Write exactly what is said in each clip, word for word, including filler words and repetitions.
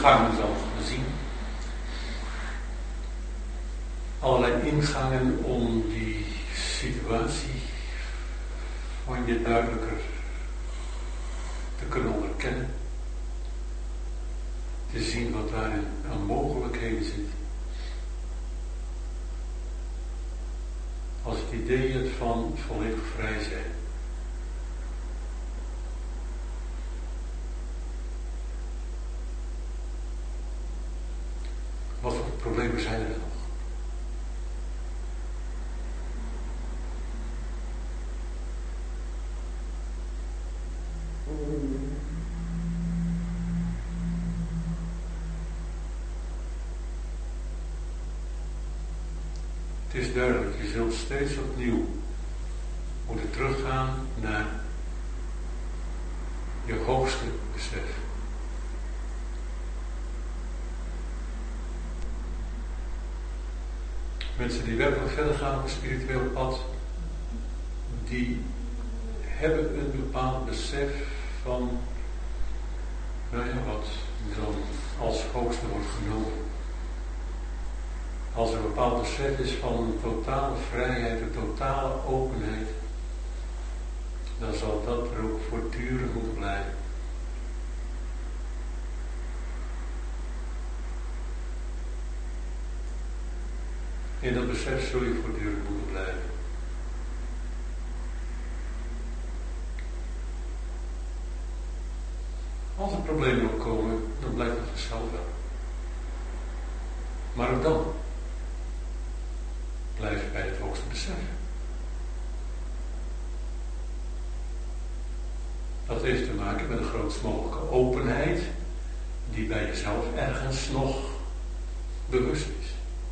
ingangen zal zien. Allerlei ingangen om die situatie van je duidelijker te kunnen onderkennen. Te zien wat daarin aan mogelijkheden zit. Als het idee hebt van volledig vrij zijn. Wat voor problemen zijn er nog? Het is duidelijk, je zult steeds opnieuw moeten teruggaan naar je hoogste besef. Mensen die werkelijk verder gaan op het spirituele pad, die hebben een bepaald besef van, nou ja, wat dan als hoogste wordt genomen. Als er een bepaald besef is van totale vrijheid, een totale openheid, dan zal dat er ook voortdurend moeten blijven. In dat besef zul je voortdurend moeten blijven. Als er problemen opkomen, dan blijft het vanzelf wel. Maar ook dan blijf je bij het hoogste besef. Dat heeft te maken met de grootst mogelijke openheid die bij jezelf ergens nog bewust is.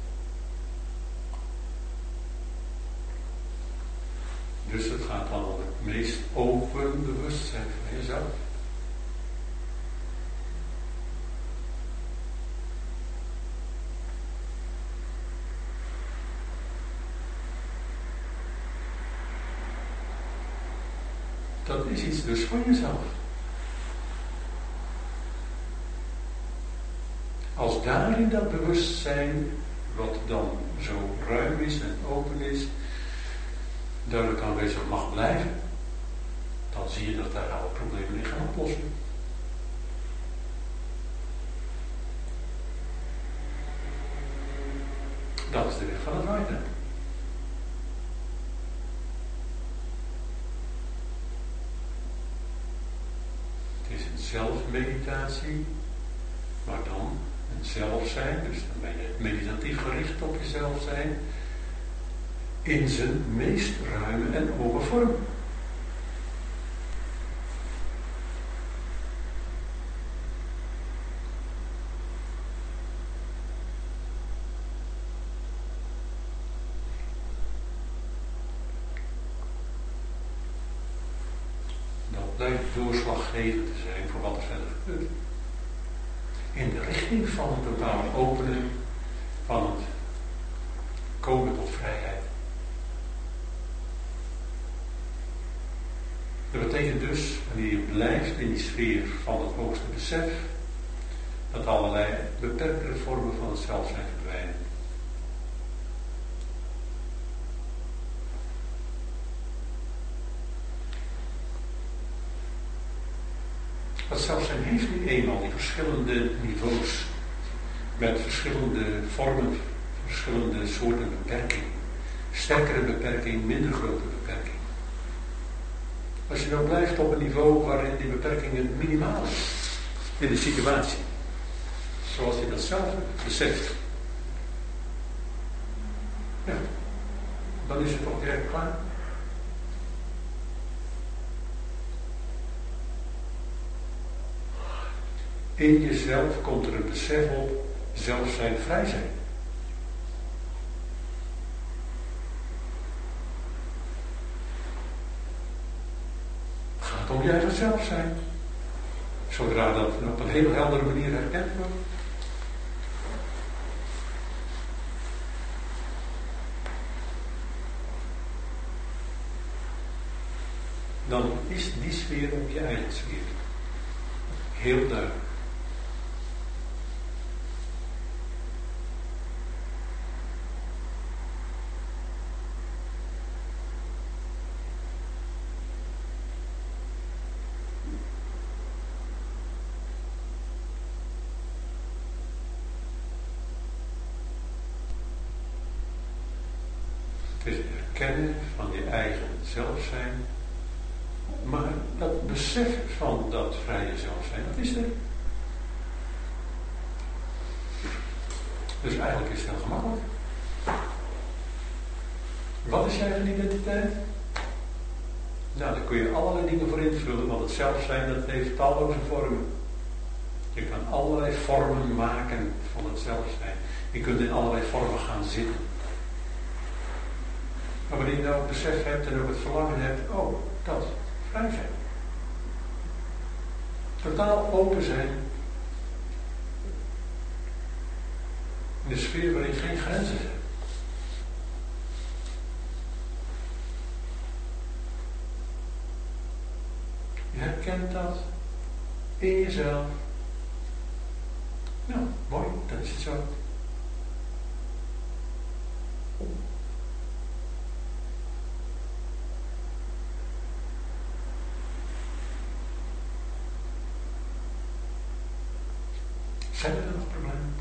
Dus het gaat dan om het meest open bewustzijn van jezelf. Dat is iets dus van jezelf. Als daarin dat bewustzijn, wat dan zo ruim is en open is, duidelijk aanwezig mag blijven, dan zie je dat daar alle problemen in gaan oplossen. Dat is de weg van het rijden. Het is een zelfmeditatie, maar dan een zelf zijn, dus dan ben je meditatief gericht op jezelf zijn, in zijn meest ruime en open vorm. Dat blijft doorslaggevend te zijn voor wat er verder gebeurt. In de richting van het totale openen, van het komen tot vrijheid. Dat betekent dus, wanneer je blijft in die sfeer van het hoogste besef, dat allerlei beperktere vormen van het zelf zijn verdwijnen. Dat zelfzijn heeft nu eenmaal die verschillende niveaus, met verschillende vormen, verschillende soorten beperking. Sterkere beperking, minder grote beperking. Als je nou blijft op een niveau waarin die beperkingen minimaal is, in de situatie, zoals je dat zelf beseft, ja, dan is het toch direct klaar. In jezelf komt er een besef op, zelf zijn, vrij zijn. Het gaat om je eigen zelf zijn. Zodra dat op een heel heldere manier herkend wordt. Dan is die sfeer op je eigen sfeer. Heel duidelijk. Het is het herkennen van je eigen zelfzijn. Maar dat besef van dat vrije zelfzijn, dat is er. Dus eigenlijk is het heel gemakkelijk. Wat is je eigen identiteit? Nou, daar kun je allerlei dingen voor invullen, want het zelfzijn dat heeft talloze vormen. Je kan allerlei vormen maken van het zelfzijn. Je kunt in allerlei vormen gaan zitten. Maar wanneer je nou het besef hebt en ook het verlangen hebt, oh, dat, vrij zijn. Totaal open zijn. In de sfeer waarin geen grenzen zijn. Je herkent dat in jezelf. Nou, mooi, dan is het zo. Zijn er nog problemen?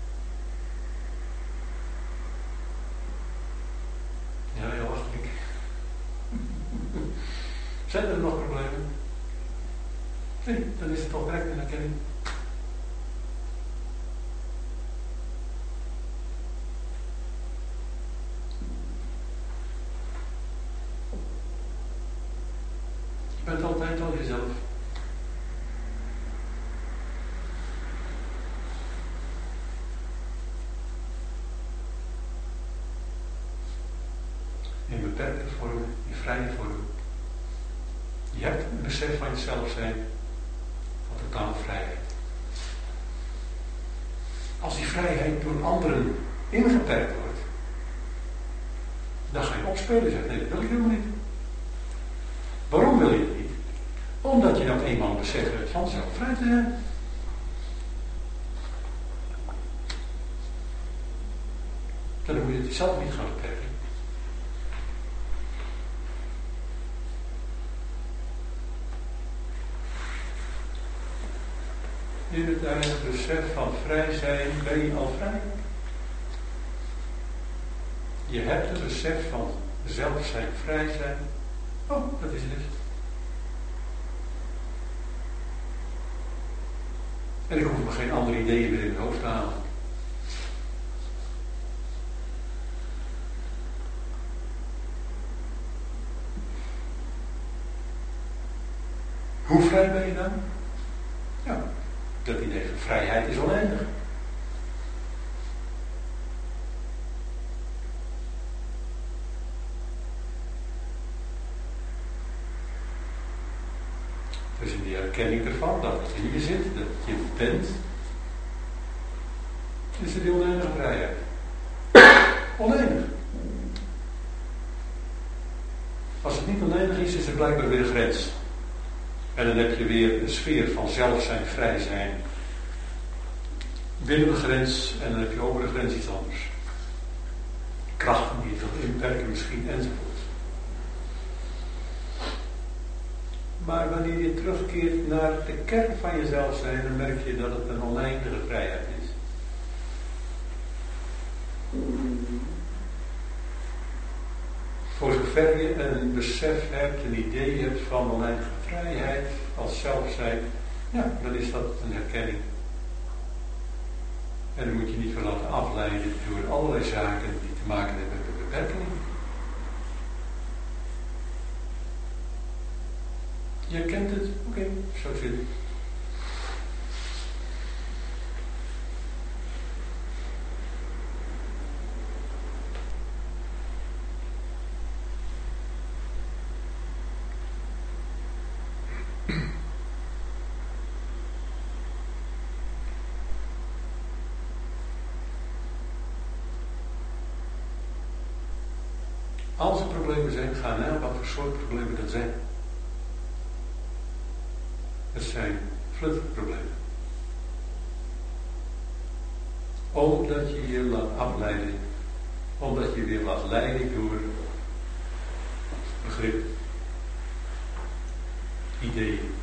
Ja, heel wachtelijk. Zijn er nog problemen? Nee, dan is het toch direct een herkenning. Je bent altijd al jezelf. In beperkte vormen, in vrije vormen. Je hebt een besef van jezelf zijn, van totale vrijheid. Als die vrijheid door anderen ingeperkt wordt, dan ga je opspelen en zeggen, nee, dat wil ik helemaal niet. Waarom wil je het niet? Omdat je dan eenmaal besef hebt van zelf vrij te zijn. Dan moet je het zelf niet gaan beperken. In het eigen besef van vrij zijn ben je al vrij. Je hebt het besef van zelf zijn, vrij zijn. Oh, dat is het. En ik hoef me geen andere ideeën meer in het hoofd te halen. Hoe vrij ben je dan? Ja. Dat idee van vrijheid is oneindig. Dus in die erkenning ervan, dat het in je zit, dat je bent, is het die oneindige vrijheid. Oneindig. Als het niet oneindig is, is er blijkbaar weer een grens. En dan heb je weer een sfeer van zelf zijn, vrij zijn. Binnen de grens en dan heb je over de grens iets anders. Krachten die je wil inperken misschien enzovoort. Maar wanneer je terugkeert naar de kern van jezelf zijn, dan merk je dat het een oneindige vrijheid is. Voor zover je een besef hebt, een idee hebt van oneindige vrijheid als zelfzijn, ja, dan is dat een herkenning. En dan moet je niet van laten afleiden door allerlei zaken die te maken hebben met beperkingen. Je kent het, oké, okay, zo zit het. Als er problemen zijn, ga na wat voor soort problemen dat zijn. Het zijn flutproblemen. Omdat je je laat afleiden, omdat je weer laat leiden door begrip, ideeën.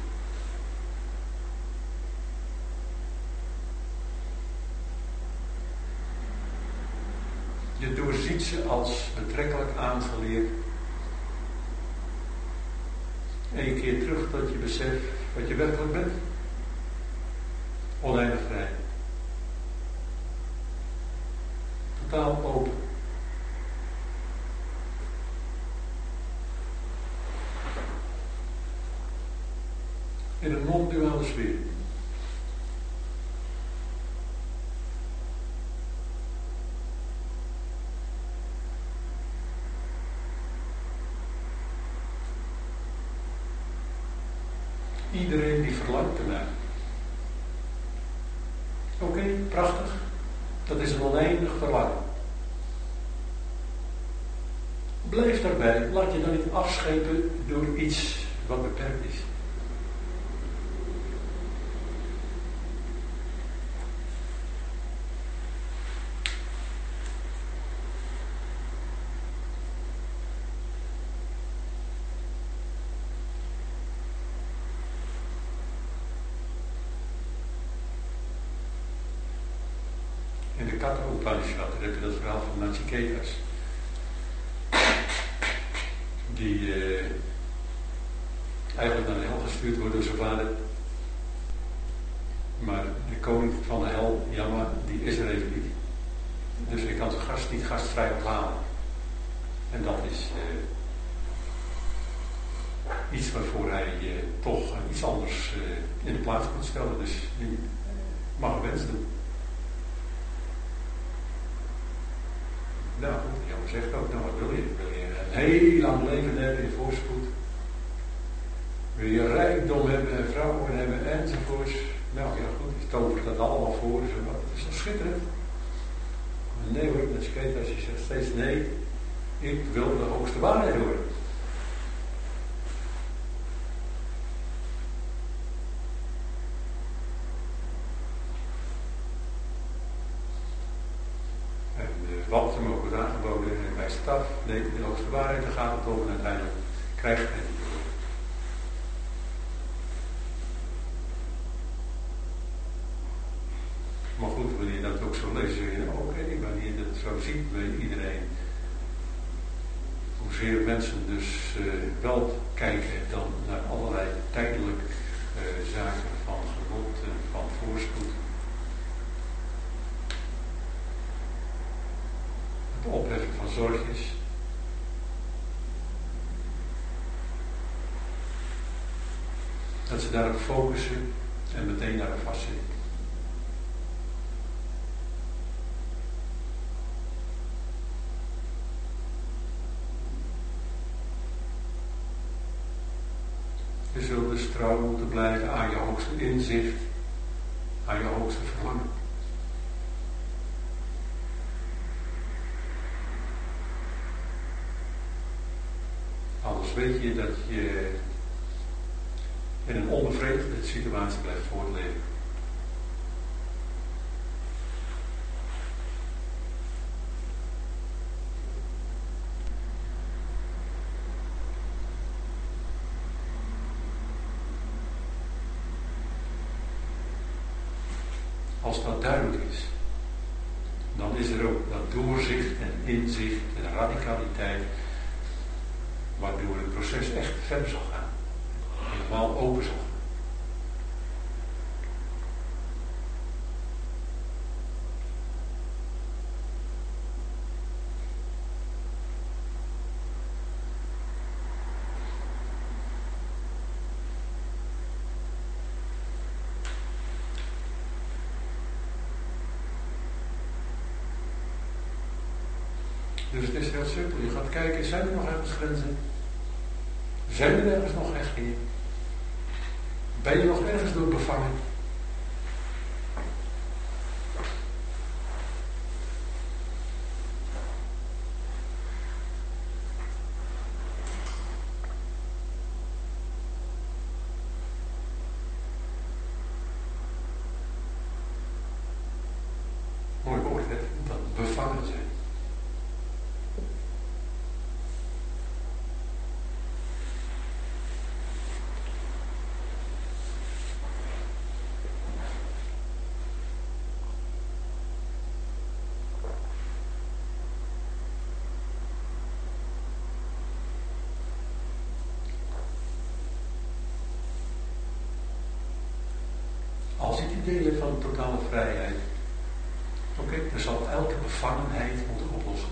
Je doorziet ze als betrekkelijk aangeleerd. En je keert terug tot je beseft wat je werkelijk bent. Oneindig vrij. Totaal open. In een non-duale sfeer. Iedereen die verlangt ernaar. Oké, okay, prachtig. Dat is een oneindig verlangen. Blijf daarbij. Laat je dan niet afschepen door iets wat beperkt is. In de Katha Upanishad heb je dat verhaal van Nachiketas. Die uh, eigenlijk naar de hel gestuurd wordt door zijn vader. Maar de koning van de hel, Yama, die is er even niet. Dus hij kan zijn gast niet gastvrij ophalen. En dat is uh, iets waarvoor hij uh, toch uh, iets anders uh, in de plaats moet stellen. Dus hij mag een wens doen. Nou goed, Jan zegt ook, nou wat wil je? Wil je een heel lang leven hebben in voorspoed? Wil je rijkdom hebben en vrouwen hebben enzovoorts? Nou ja goed, je tovert dat allemaal voor, zo, dat is toch schitterend? Nee hoor, met skate als je zegt steeds nee, ik wil de hoogste waarheid horen. Wat hem ook wordt aangeboden en bij staf, nee, de hoogste waarheid, daar gaat het om en uiteindelijk krijgt hij het. Maar goed, wanneer je dat ook zo leest, zeg je, oké, okay, wanneer je dat zo ziet bij iedereen, hoezeer mensen dus uh, wel kijken dan naar allerlei tijdelijk uh, zaken van genot en van voorspoed. Het opheffen van zorgjes. Dat ze daarop focussen en meteen daarop vastzitten. Je zult dus trouw moeten blijven aan je hoogste inzicht, aan je hoogste verlangen. Anders weet je dat je in een onbevredigde situatie blijft voortleven. Als dat duidelijk is, dan is er ook dat doorzicht en inzicht en radicaliteit, waardoor het proces echt verder zal gaan. Helemaal open zal gaan. Dus het is heel simpel. Je gaat kijken, zijn er nog ergens grenzen? Zijn er ergens nog hechtingen? Ben je nog ergens door bevangen? Mooi woord, hè? Dat bevangen zijn. totale vrijheid. Oké, okay, dan zal elke bevangenheid moeten oplossen.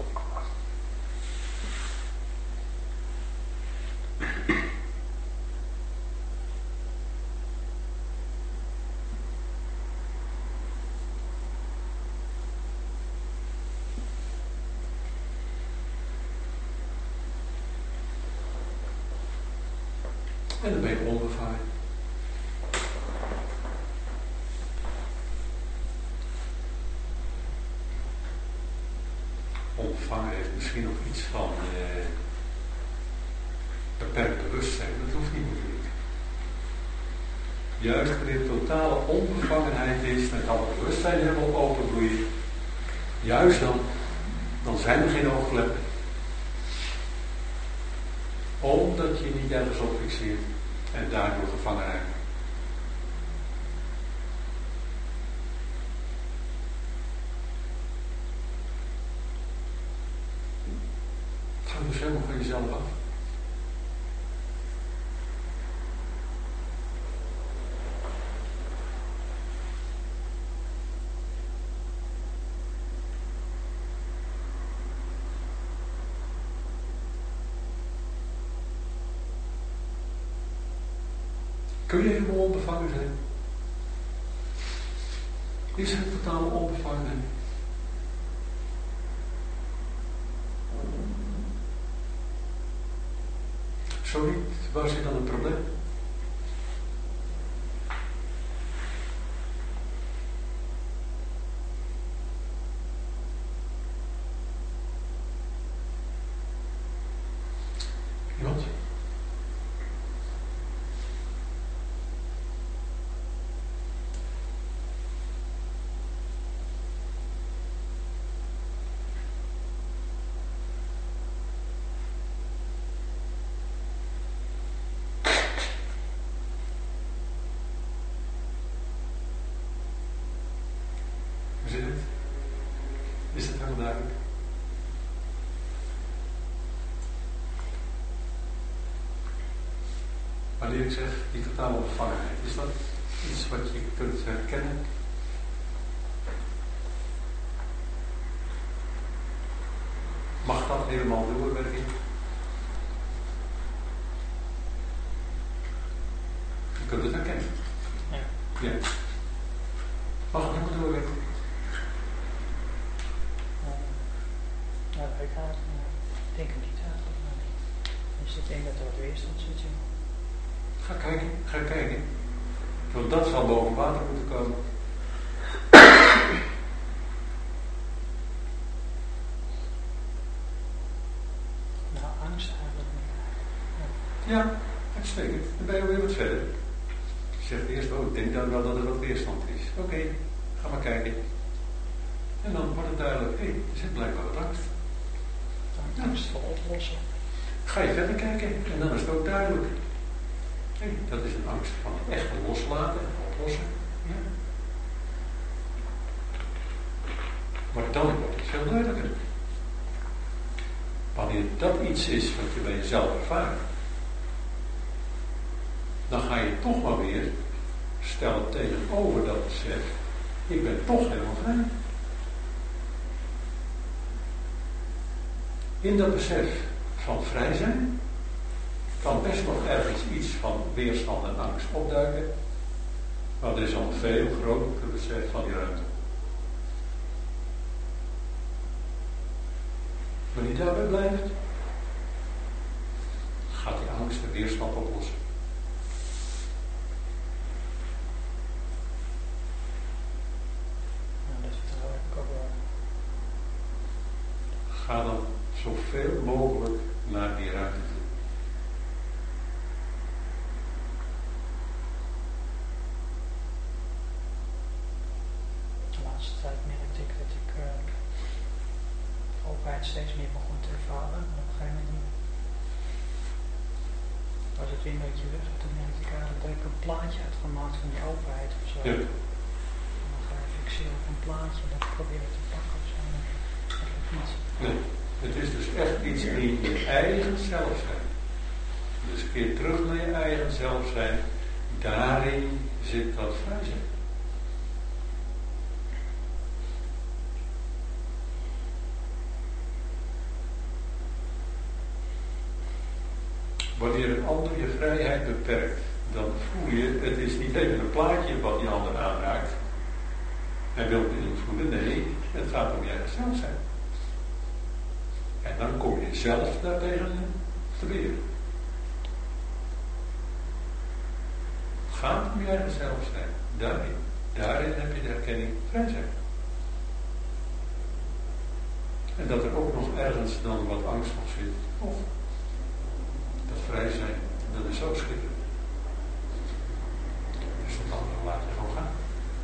En dan ben je onbevangen. Onbevangen heeft misschien nog iets van eh, beperkt bewustzijn. Dat hoeft niet natuurlijk. Juist wanneer totale onbevangenheid is, met alle bewustzijn helemaal openbloeien, juist dan, dan zijn er geen oogkleppen. Omdat je niet ergens op fixeert en daardoor gevangen raakt. Het gaat dus helemaal van jezelf af. Kun je helemaal onbevangen zijn? Is het totale onbevangenheid? Zo niet, waar zit dan het probleem? Iemand? Hoe zit het? Is het helemaal duidelijk? Wanneer ik zeg die totale onbevangenheid, is dat iets wat je kunt herkennen? Mag dat helemaal doorwerken? Je kunt het herkennen. Ja. Ja. Mag het helemaal doorwerken? Nou, ik ga het, ik denk het niet eigenlijk, maar is het een dat er wat weerstand zit, ja. Ga kijken, ga kijken. Want dat zal boven water moeten komen. Nou, angst eigenlijk niet. Ja. Ja, uitstekend. Dan ben je weer wat verder. Je zegt eerst, oh, ik denk dan wel dat er wat weerstand is. Oké, okay, ga maar kijken. En dan wordt het duidelijk, hé, hey, er zit blijkbaar wat angst. Angst voor oplossen. Ga je verder kijken en dan is het ook duidelijk. Hey, dat is een angst van het echte loslaten en oplossen. Ja. Maar dan wordt het veel duidelijker. Wanneer dat iets is wat je bij jezelf ervaart, dan ga je toch maar weer stellen tegenover dat besef, ik ben toch helemaal vrij. In dat besef van vrij zijn kan best nog ergens iets van weerstand en angst opduiken, maar er is al een veel groter besef van die ruimte. Wanneer je daarbij blijft, gaat die angst de weerstand oplossen. Nou, dat vertrouw ik ook wel. Ga dan zoveel mogelijk naar die ruimte toe. De laatste tijd merkte ik dat ik uh, openheid steeds meer begon te ervaren. En op een gegeven moment was het weer een beetje weg. Toen merkte ik eigenlijk dat ik een plaatje had gemaakt van die openheid of zo. Ja. En dan ga je fixeren op een plaatje en dat proberen te pakken of zo. Dat lukt niet. Nee, het is dus echt iets in je eigen zelf zijn. Dus keer terug naar je eigen zelf zijn. Daarin zit dat vrij zijn. wanneer een ander je vrijheid beperkt, dan voel je, het is niet even een plaatje wat die ander aanraakt. Hij wil beïnvloeden, nee, het gaat om jij zelf zijn. En dan kom je zelf daartegen te weer. Het gaat om je eigen zelf zijn. Daarin. Daarin heb je de erkenning vrij zijn. En dat er ook nog ergens dan wat angst op zit. Of dat vrij zijn, dat is zo schitterend. Dus dat andere laat je gewoon gaan.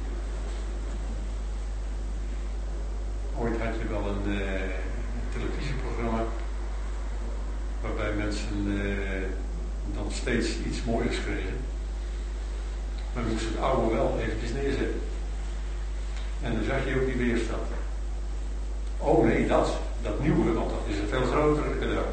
Ooit had je wel een, uh, een televisieprogramma waarbij mensen uh, dan steeds iets mooiers kregen. Maar we moesten het oude wel eventjes neerzetten. En dan zag je ook die weerstand. Oh nee, dat, dat nieuwe, want dat is een veel grotere cadeau.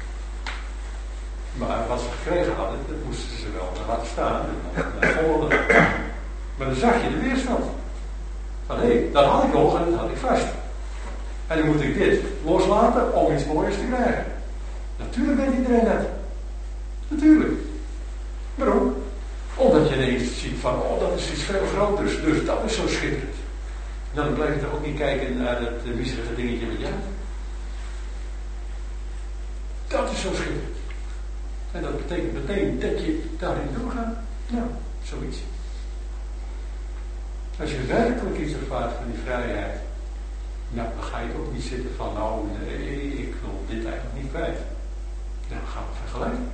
Maar wat ze gekregen hadden, dat moesten ze wel laten staan. En dan, dan volgende. Maar dan zag je de weerstand. Van hé, hey, dat had ik nog en dat had ik vast. En dan moet ik dit loslaten om iets moois te krijgen. Natuurlijk weet iedereen dat. Natuurlijk. Waarom? Omdat je ineens ziet van, oh dat is iets veel groters, dus dat is zo schitterend. Nou, dan blijf je toch ook niet kijken naar dat uh, miserige dingetje met jou. Dat is zo schitterend. En dat betekent meteen dat je daarin doorgaat. Nou, zoiets. Als je werkelijk iets ervaart van die vrijheid, nou, dan ga je ook niet zitten van, nou nee, ik wil dit eigenlijk niet kwijt. Nou, dan gaan we vergelijken.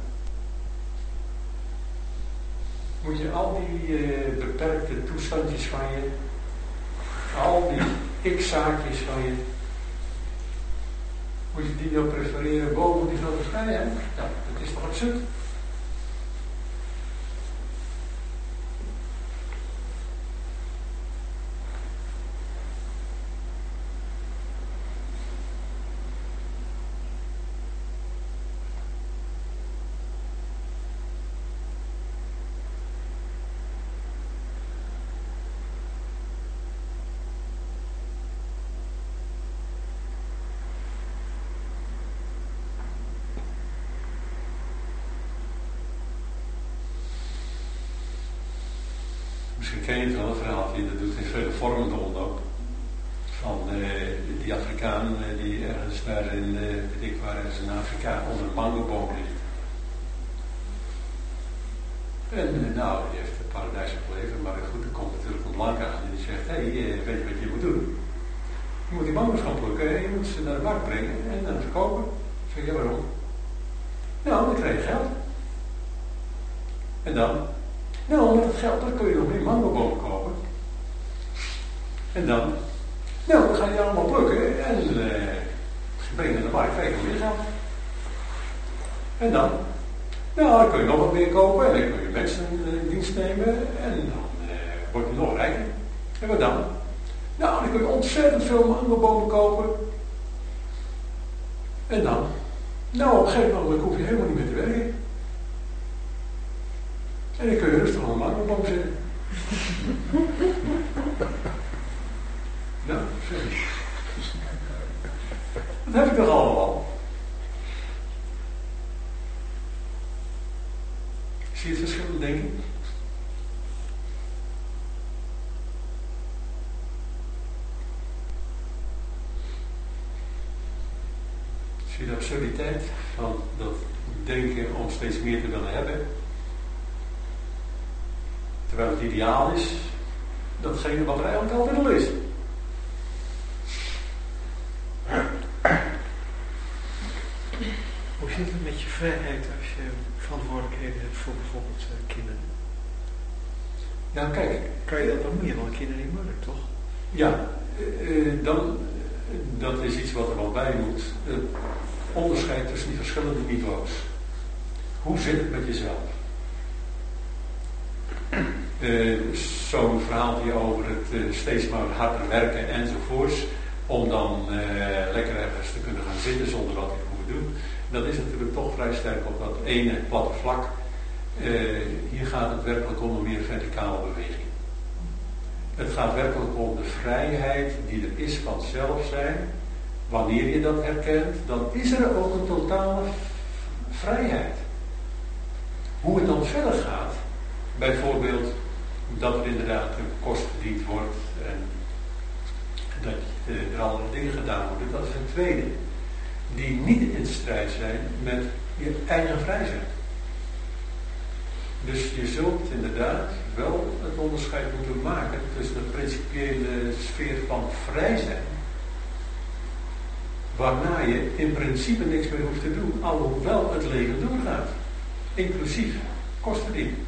Moet je al die uh, beperkte toestandjes van je, al die ik-zaakjes van je, moet je die nou prefereren boven die grote vrijheid? Nou, dat is toch absurd? Misschien ken je het wel, een verhaaltje, dat doet in vele vormen de omloop. Van uh, die Afrikaan uh, die ergens daar in, uh, weet ik waar, ergens in Afrika onder een mangoboom ligt. En uh, nou, die heeft een paradijselijk leven, maar goed, er komt natuurlijk een blanke aan en die zegt, hé, hey, uh, weet je wat je moet doen? Je moet die mango's gaan plukken en je moet ze naar de markt brengen en dan verkopen. Ik zeg, ja, waarom? Nou, dan krijg je geld. En dan? Nou, met dat geld dan kun je nog meer mangobomen kopen. En dan? Nou, dan ga je die allemaal plukken en uh, brengen naar de markt, krijg je weer geld. En dan? Nou, dan kun je nog wat meer kopen en dan kun je mensen in dienst nemen en dan uh, word je nog rijker. En wat dan? Nou, dan kun je ontzettend veel mangobomen kopen. En dan? Nou, op een gegeven moment hoef je helemaal niet meer te werken. En dan kun je rustig aan de mangoboom zitten. Nou, sorry. Dat heb ik toch allemaal. Zie je het verschil, denk ik? Zie je de absurditeit van dat denken om steeds meer te willen hebben? Terwijl het ideaal is, datgene wat er eigenlijk altijd al is. Hoe zit het met je vrijheid als je verantwoordelijkheden hebt voor bijvoorbeeld uh, kinderen? Nou kijk. Kan je dat, dan moet je wel een kinder in moeder, toch? Ja, uh, dan, dat is iets wat er wel bij moet. Uh, onderscheid tussen die verschillende niveaus. Hoe zit het met jezelf? Uh, zo'n verhaaltje over het uh, steeds maar harder werken enzovoorts, om dan uh, lekker ergens te kunnen gaan zitten zonder wat je moet doen. Dat is natuurlijk toch vrij sterk op dat ene platte vlak. Uh, hier gaat het werkelijk om een meer verticale beweging. Het gaat werkelijk om de vrijheid die er is van zelf zijn. Wanneer je dat herkent, dan is er ook een totale v- vrijheid. Hoe het dan verder gaat, bijvoorbeeld dat er inderdaad een kost verdiend wordt en dat er allerlei dingen gedaan worden, dat is een tweede. Die niet in strijd zijn met je eigen vrij zijn. Dus je zult inderdaad wel het onderscheid moeten maken tussen de principiële sfeer van vrij zijn, waarna je in principe niks meer hoeft te doen, alhoewel het leven doorgaat, inclusief kostenverdienen.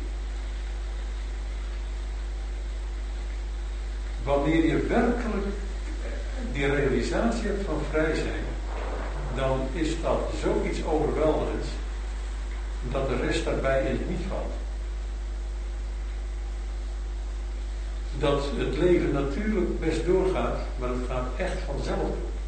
Wanneer je werkelijk die realisatie hebt van vrij zijn, dan is dat zoiets overweldigends dat de rest daarbij in het niet valt. Dat het leven natuurlijk best doorgaat, maar het gaat echt vanzelf.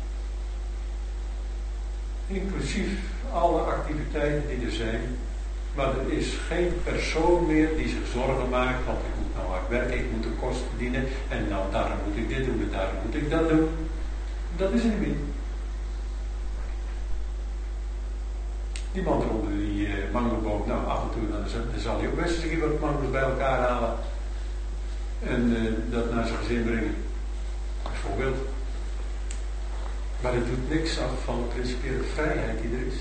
Inclusief alle activiteiten die er zijn, maar er is geen persoon meer die zich zorgen maakt, want ik moet nou hard werken, ik moet de kosten verdienen en nou daarom moet ik dit doen en daarom moet ik dat doen. Dat is er niet meer. Die man eronder die uh, mangoboom, nou af en toe dan, dan zal hij ook best eens een keer wat mango's bij elkaar halen en uh, dat naar zijn gezin brengen. Bijvoorbeeld. Maar het doet niks af van de principiële vrijheid die er is.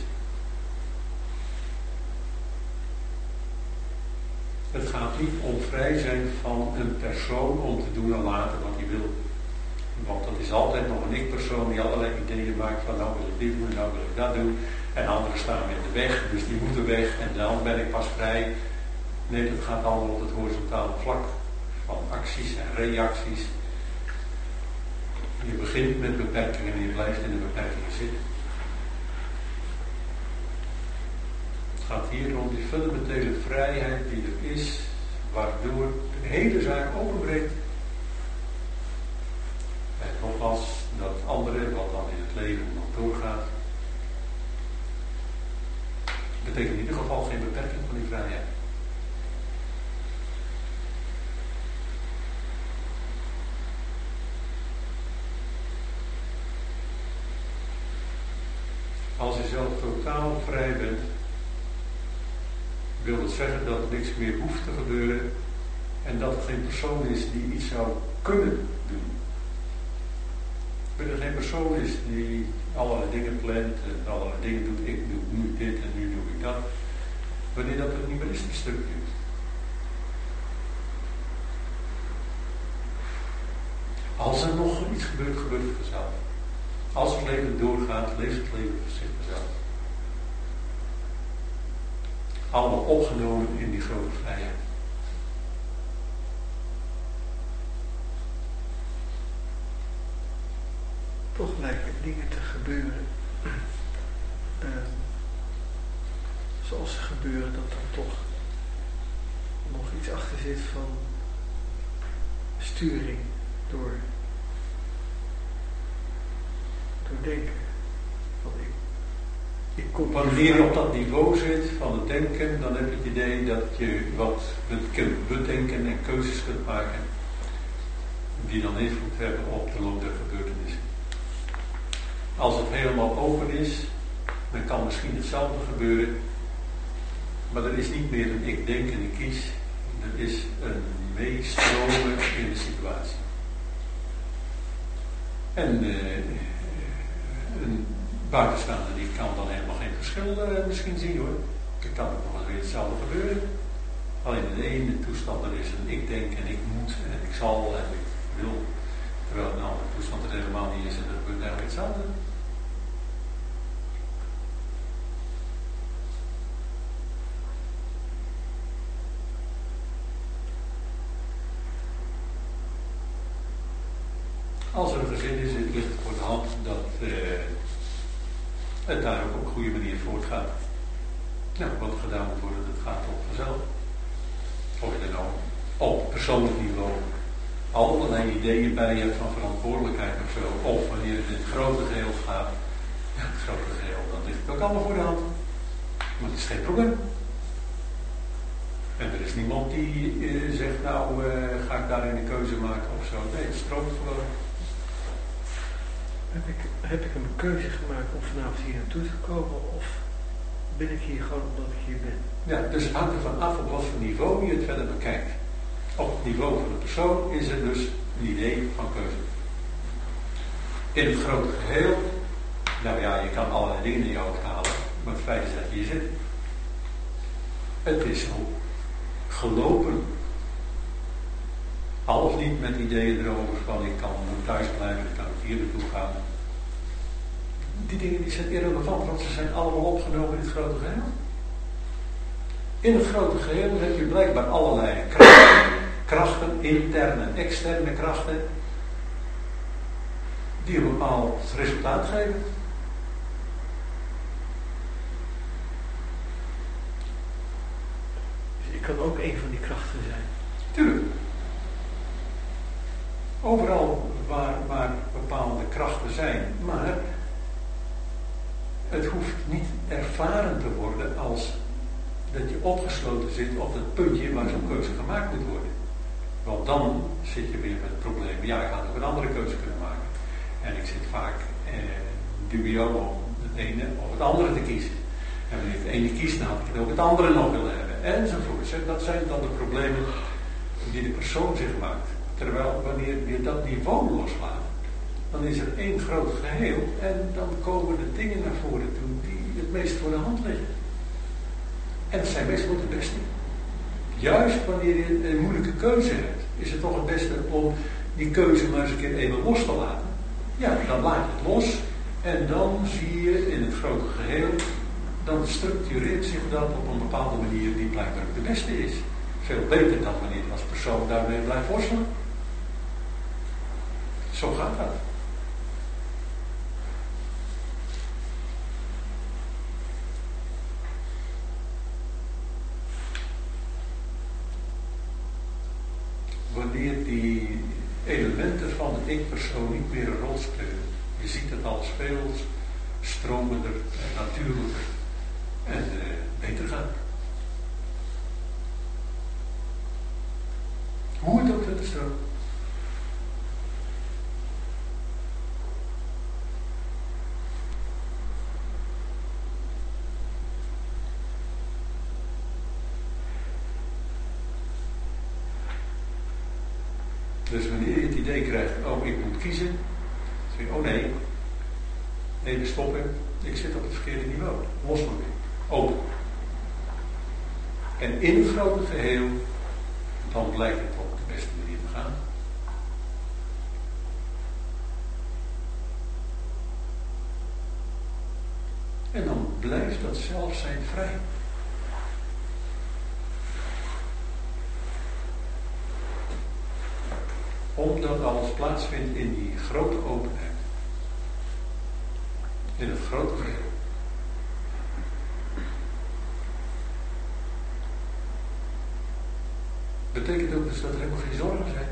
Het gaat niet om vrij zijn van een persoon om te doen en laten wat hij wil. Want dat is altijd nog een ik-persoon die allerlei ideeën maakt van nou wil ik dit doen en nou wil ik dat doen. En anderen staan me in de weg, dus die moeten weg en dan ben ik pas vrij. Nee, dat gaat allemaal op het horizontale vlak van acties en reacties. Je begint met beperkingen en je blijft in de beperkingen zitten. Het gaat hier om die fundamentele vrijheid die er is, waardoor de hele zaak openbreekt. En nogmaals, dat andere, wat dan in het leven nog doorgaat, betekent in ieder geval geen beperking van die vrijheid. Als je zelf totaal vrij bent, wil dat zeggen dat er niks meer hoeft te gebeuren en dat er geen persoon is die iets zou kunnen doen. Dat er geen persoon is die allerlei dingen plant en allerlei dingen doet. Ik doe nu dit en nu doe ik dat. Wanneer dat er niet meer is, een stukje. Als er nog iets gebeurt, gebeurt het vanzelf. Als het leven doorgaat, leeft het leven voor zich vanzelf. Allemaal opgenomen in die grote vrijheid. Toch lijken dingen te gebeuren. Uh, zoals ze gebeuren, dat er toch nog iets achter zit van sturing door, door denken. Want ik, ik kom Wanneer je op dat niveau zit van het denken, dan heb je het idee dat je wat kunt bedenken en keuzes kunt maken die dan invloed hebben op de loop der gebeurtenissen. Als het helemaal open is, dan kan misschien hetzelfde gebeuren, maar er is niet meer een ik denk en ik kies. Er is een meestromen in de situatie. En uh, een buitenstaander die kan dan helemaal geen verschil uh, misschien zien hoor. Er kan ook nog eens weer hetzelfde gebeuren. Alleen in de ene toestand er is een ik denk en ik moet en ik zal en ik wil. Terwijl in een andere toestand er helemaal niet is en er gebeurt eigenlijk hetzelfde. Als er een gezin is, het ligt voor de hand dat uh, het daar ook op een goede manier voortgaat. Nou, wat er gedaan moet worden, dat gaat toch vanzelf. Of je er nou op persoonlijk niveau allerlei ideeën bij hebt van verantwoordelijkheid of zo. Of wanneer het in het grote geheel gaat. Ja, het grote geheel, dan ligt het ook allemaal voor de hand. Maar het is geen probleem. En er is niemand die uh, zegt, nou uh, ga ik daarin een keuze maken of zo. Nee, het stroomt gewoon. Heb ik, heb ik een keuze gemaakt om vanavond hier naartoe te komen of ben ik hier gewoon omdat ik hier ben. Ja, dus het hangt ervan af op wat voor niveau je het verder bekijkt. Op het niveau van de persoon is er dus een idee van keuze. In het grote geheel, nou ja, je kan allerlei dingen in je hoofd halen, maar het feit is dat je hier zit. Het is zo gelopen. Al of niet met ideeën erover van ik kan thuis blijven, ik kan hier naartoe gaan. Die dingen die zijn irrelevant, want ze zijn allemaal opgenomen in het grote geheel. In het grote geheel heb je blijkbaar allerlei krachten, krachten, interne en externe krachten, die een bepaald resultaat geven. Dus ik kan ook een van die krachten zijn. Tuurlijk. Overal waar, waar bepaalde krachten zijn, maar het hoeft niet ervaren te worden als dat je opgesloten zit op het puntje waar zo'n keuze gemaakt moet worden. Want dan zit je weer met het probleem, ja, ik had ook een andere keuze kunnen maken. En ik zit vaak eh, dubio om het ene of het andere te kiezen. En wanneer ik het ene kies, dan had ik het ook het andere nog willen hebben. Enzovoort. Dat zijn dan de problemen die de persoon zich maakt. Terwijl wanneer je dat niveau loslaat, dan is er één groot geheel en dan komen de dingen naar voren toe die het meest voor de hand liggen. En dat zijn meestal de beste. Juist wanneer je een moeilijke keuze hebt, is het toch het beste om die keuze maar eens een keer even los te laten. Ja, dan laat je het los en dan zie je in het grote geheel, dan structureert zich dat op een bepaalde manier die blijkbaar de beste is. Veel beter dan wanneer je als persoon daarmee blijft worstelen. Zo gaat dat. Wanneer die elementen van de ik-persoon niet meer een rol spelen. Je ziet het als veel stromender en natuurlijker en uh, beter gaat. Hoe het ook verder stroomt. Dus wanneer je het idee krijgt, oh ik moet kiezen, dan zeg je, oh nee, even stoppen, ik zit op het verkeerde niveau, los maar weer, open. En in het grote geheel, dan blijkt het op de beste manier te gaan. En dan blijft dat zelfzijn vrij. Omdat alles plaatsvindt in die grote openheid. In het grote geheel. Betekent ook dus dat er helemaal geen zorgen zijn.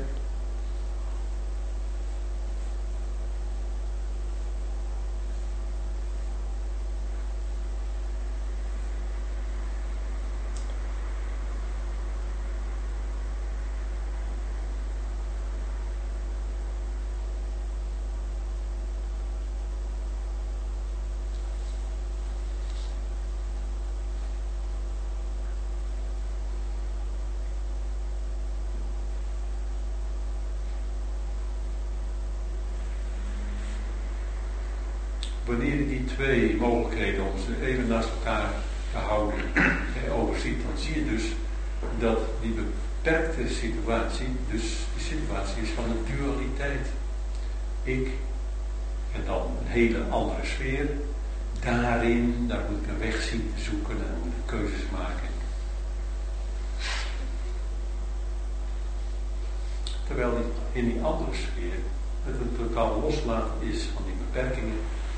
Wanneer je die twee mogelijkheden om ze even naast elkaar te houden eh, overziet, dan zie je dus dat die beperkte situatie, dus die situatie is van een dualiteit. Ik en dan een hele andere sfeer. Daarin, daar moet ik een weg zien te zoeken, daar moet ik keuzes maken. Terwijl in die andere sfeer het een totaal loslaten is van die beperkingen.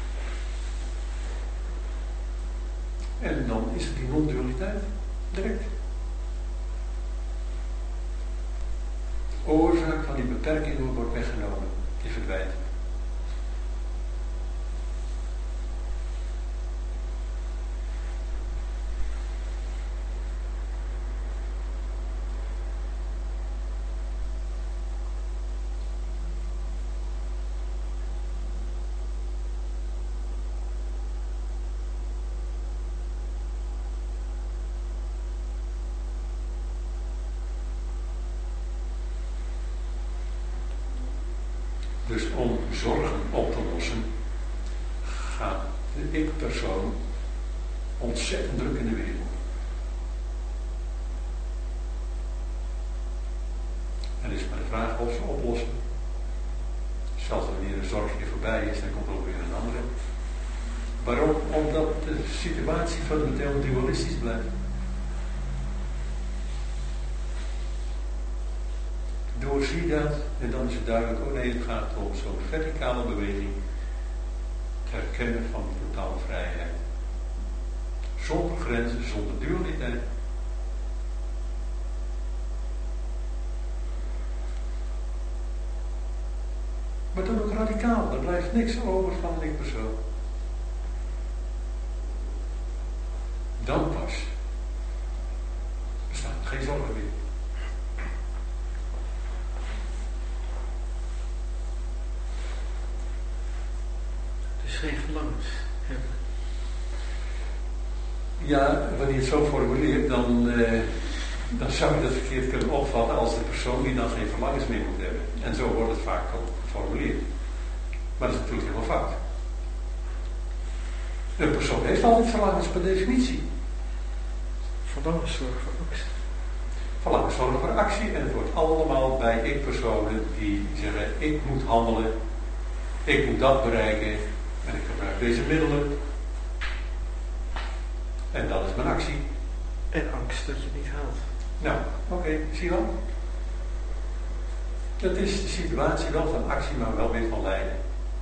En dan is het die non-dualiteit. Direct. De oorzaak van die beperkingen wordt weggenomen. Die verdwijnt. ontzettend druk in de wereld. En het is maar de vraag of ze oplossen. Zelfs wanneer de zorg weer voorbij is, dan komt er ook weer een andere. Waarom? Omdat de situatie fundamenteel dualistisch blijft. Doorzie dat en dan is het duidelijk, oh nee, het gaat om zo'n verticale beweging. Het herkennen van totale vrijheid. Zonder grenzen, zonder dualiteit. Maar dan ook radicaal, er blijft niks over van die persoon. Dan pas bestaat geen zorgen meer. Dus geen verlangens hebben. Ja, wanneer je het zo formuleert, dan, eh, dan zou je dat verkeerd kunnen opvatten als de persoon die dan geen verlangens meer moet hebben. En zo wordt het vaak ook geformuleerd. Maar dat is natuurlijk helemaal fout. Een persoon heeft altijd verlangens per definitie. Verlangens zorgen voor actie. Verlangens zorgen voor actie en het wordt allemaal bij ik-personen die zeggen, ik moet handelen, ik moet dat bereiken en ik gebruik deze middelen. En dat is mijn actie. En angst dat je het niet haalt. Nou, oké, okay, zie je wel? Dat is de situatie wel van actie, maar wel weer van lijden.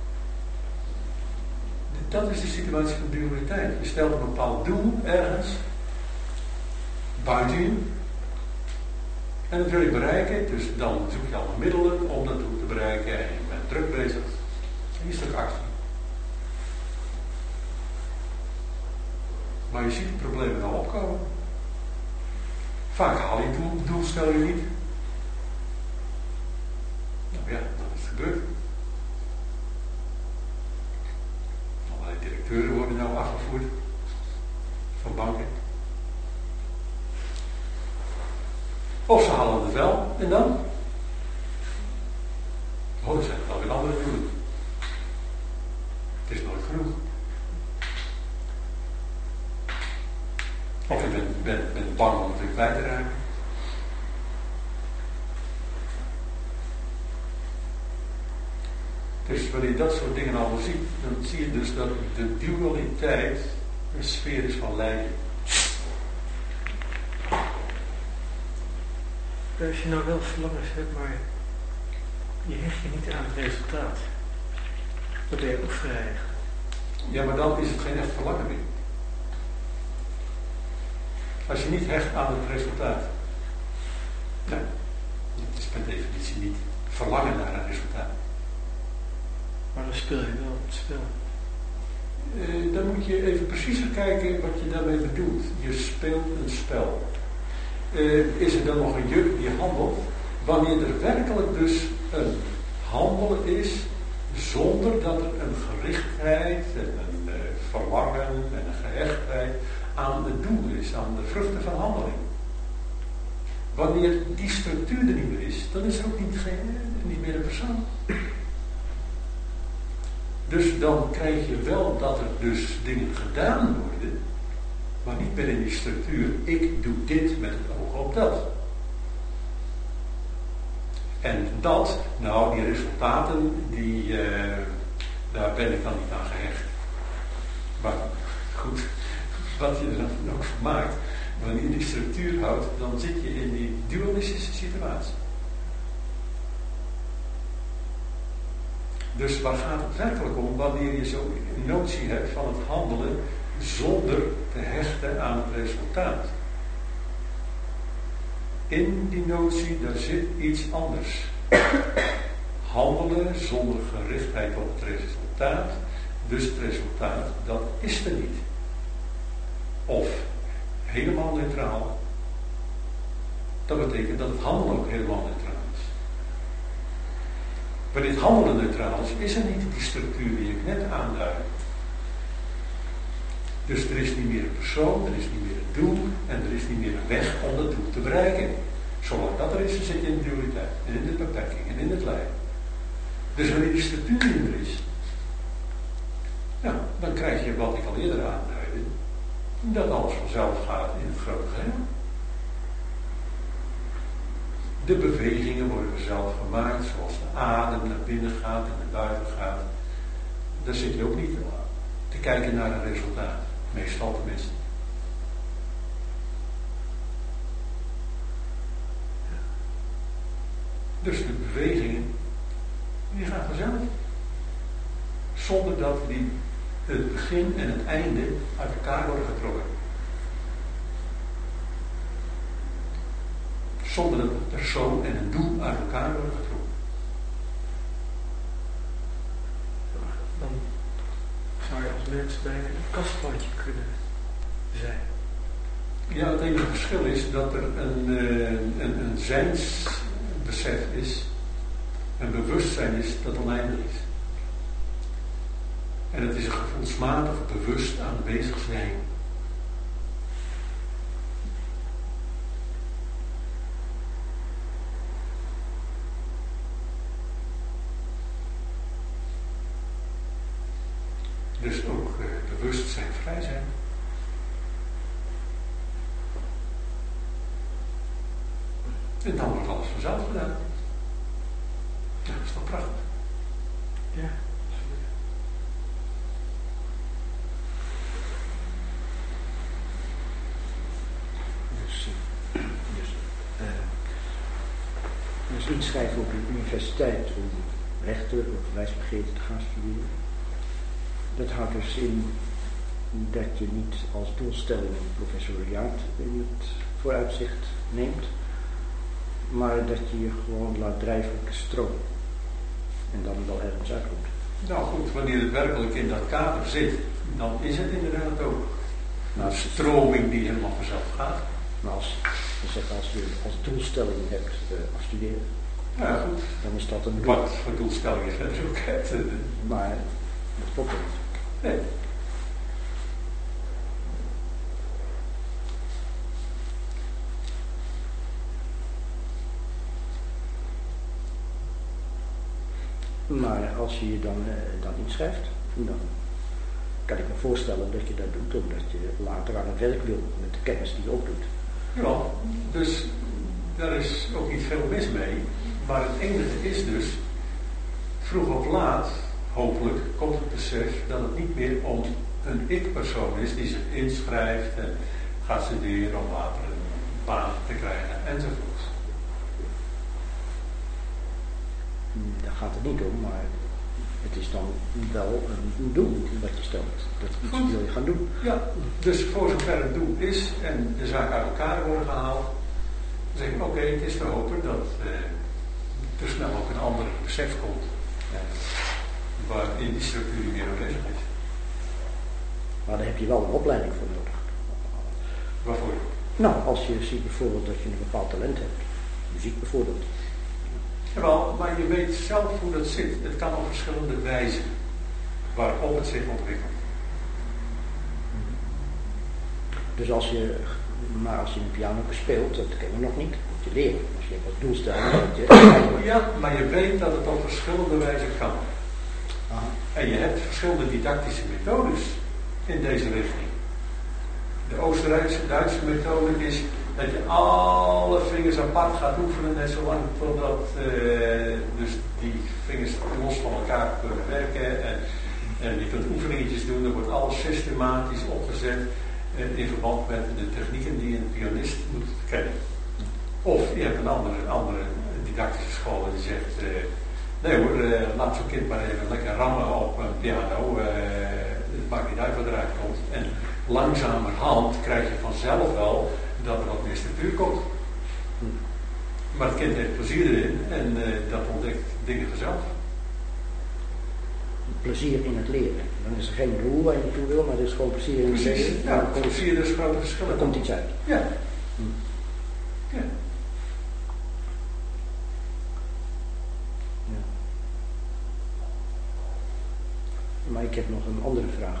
Dat is de situatie van dualiteit. Je stelt een bepaald doel ergens, buiten je, en dat wil je bereiken, dus dan zoek je alle middelen om dat doel te bereiken en je bent druk bezig. En hier is ook actie. Maar je ziet die problemen wel opkomen. Vaak haal je het doel, doel stel je niet. Nou ja, dat is gebeurd. Allerlei directeuren worden nou afgevoerd van banken. Of ze halen het wel en dan? Oh, dan zijn het alweer andere doelen. Het is nooit genoeg. Of je bent, bent, bent bang om het weer kwijt te raken. Dus wanneer je dat soort dingen allemaal ziet, dan zie je dus dat de dualiteit een sfeer is van lijden. Als je nou wel verlangens hebt, maar je hecht je niet aan het resultaat, dan ben je ook vrij. Ja, maar dan is het geen echt verlangen meer. Als je niet hecht aan het resultaat. Nou, dat is per definitie niet verlangen naar een resultaat. Maar dan speel je wel het spel. Uh, dan moet je even preciezer kijken wat je daarmee bedoelt. Je speelt een spel. Uh, is er dan nog een juk die handelt? Wanneer er werkelijk dus een handelen is, zonder dat er een gerichtheid en een uh, verlangen en een gehechtheid aan het doel is, aan de vruchten van handeling. Wanneer die structuur er niet meer is, dan is er ook niet, geen, niet meer een persoon. Dus dan krijg je wel dat er dus dingen gedaan worden, maar niet meer in die structuur, ik doe dit met het oog op dat. En dat, nou die resultaten, die, uh, daar ben ik dan niet aan gehecht. Maar goed, wat je er dan ook van maakt, wanneer je die structuur houdt, dan zit je in die dualistische situatie. Dus waar gaat het werkelijk om wanneer je zo'n notie hebt van het handelen zonder te hechten aan het resultaat? In die notie, daar zit iets anders. Handelen zonder gerichtheid op het resultaat, dus het resultaat, dat is er niet. Of helemaal neutraal. Dat betekent dat het handelen ook helemaal neutraal is. Wanneer het handelen neutraal is, is er niet die structuur die ik net aanduidde. Dus er is niet meer een persoon, er is niet meer een doel en er is niet meer een weg om dat doel te bereiken. Zolang dat er is, dan zit je in de dualiteit en in de beperking en in het lijden. Dus wanneer die structuur niet meer is, ja, dan krijg je wat ik al eerder aanduidde, dat alles vanzelf gaat in het grote geheel. De bewegingen worden vanzelf gemaakt, zoals de adem naar binnen gaat en naar buiten gaat. Daar zit je ook niet te kijken naar een resultaat. Meestal tenminste. Dus de bewegingen, die gaan vanzelf. Zonder dat die het begin en het einde uit elkaar worden getrokken. Zonder dat een persoon en een doel uit elkaar worden getrokken. Dan zou je als mens bijna een kastplantje kunnen zijn. Ja, het enige verschil is dat er een, een, een zijnsbesef is, een bewustzijn is dat oneindig is. En het is een gevoelsmatig bewust aanwezig zijn. Dus ook uh, bewustzijn vrij zijn. En dan wordt alles vanzelf gedaan. Ja, dat is toch prachtig? Ja. Dus, dus, uh, dus inschrijven op de universiteit om rechten of wijsbegeerte te gaan studeren. Dat houdt dus in dat je niet als doelstelling een professoriaat in het vooruitzicht neemt, maar dat je je gewoon laat drijven op de stroom en dan wel ergens uitkomt. Nou goed, wanneer het werkelijk in dat kader zit, dan is het inderdaad ook Nou, een stroming die helemaal vanzelf gaat. Maar als, zeg, als je als doelstelling hebt uh, afstuderen, Ja goed, dan is dat een doel. wat voor doelstelling je verder ook hebt. eh, Maar dat klopt niet. Nee. Maar als je je dan, uh, dan inschrijft, dan kan ik me voorstellen dat je dat doet omdat je later aan het werk wil met de kennis die je opdoet. Ja, dus daar is ook niet veel mis mee. Maar het enige is dus, vroeg of laat, hopelijk, komt het besef dat het niet meer om een ik-persoon is die zich inschrijft en gaat studeren om later een baan te krijgen enzovoort. Daar gaat het niet om, maar het is dan wel een doel wat je stelt. Dat iets Goed. wil je gaan doen. Ja, dus voor zover het doel is en de zaken uit elkaar worden gehaald, dan zeg ik oké, okay, het is te hopen dat eh, er snel ook een ander besef komt eh, waarin die structuur niet meer aanwezig is. Maar daar heb je wel een opleiding voor nodig. Waarvoor? Nou, als je ziet bijvoorbeeld dat je een bepaald talent hebt. Muziek bijvoorbeeld. Jawel, maar je weet zelf hoe dat zit. Het kan op verschillende wijzen waarop het zich ontwikkelt. Dus als je, maar als je een piano bespeelt, dat kennen we nog niet, moet je leren. Als je wat doelstelling hebt, je... Ja, maar je weet dat het op verschillende wijzen kan. Aha. En je hebt verschillende didactische methodes in deze richting. De Oostenrijkse-Duitse methode is dat je alle vingers apart gaat oefenen, net zolang totdat uh, dus die vingers los van elkaar kunnen werken. En, en je kunt oefeningetjes doen, er wordt alles systematisch opgezet uh, in verband met de technieken die een pianist moet kennen. Of je hebt een andere, andere didactische school die zegt, uh, nee hoor, uh, laat zo'n kind maar even lekker rammen op een piano, uh, het maakt niet uit wat eruit komt. En langzamerhand krijg je vanzelf wel dat er wat meer structuur komt. Maar het kind heeft plezier erin en uh, dat ontdekt dingen vanzelf. Plezier in het leren. Dan is er geen doel waar je naartoe wil, maar er is gewoon plezier in het Precies, leren. ja, Dan komt, zie je dus grote verschillen. er komt iets uit. Ja. Hm. Ja. Ja. Maar ik heb nog een andere vraag.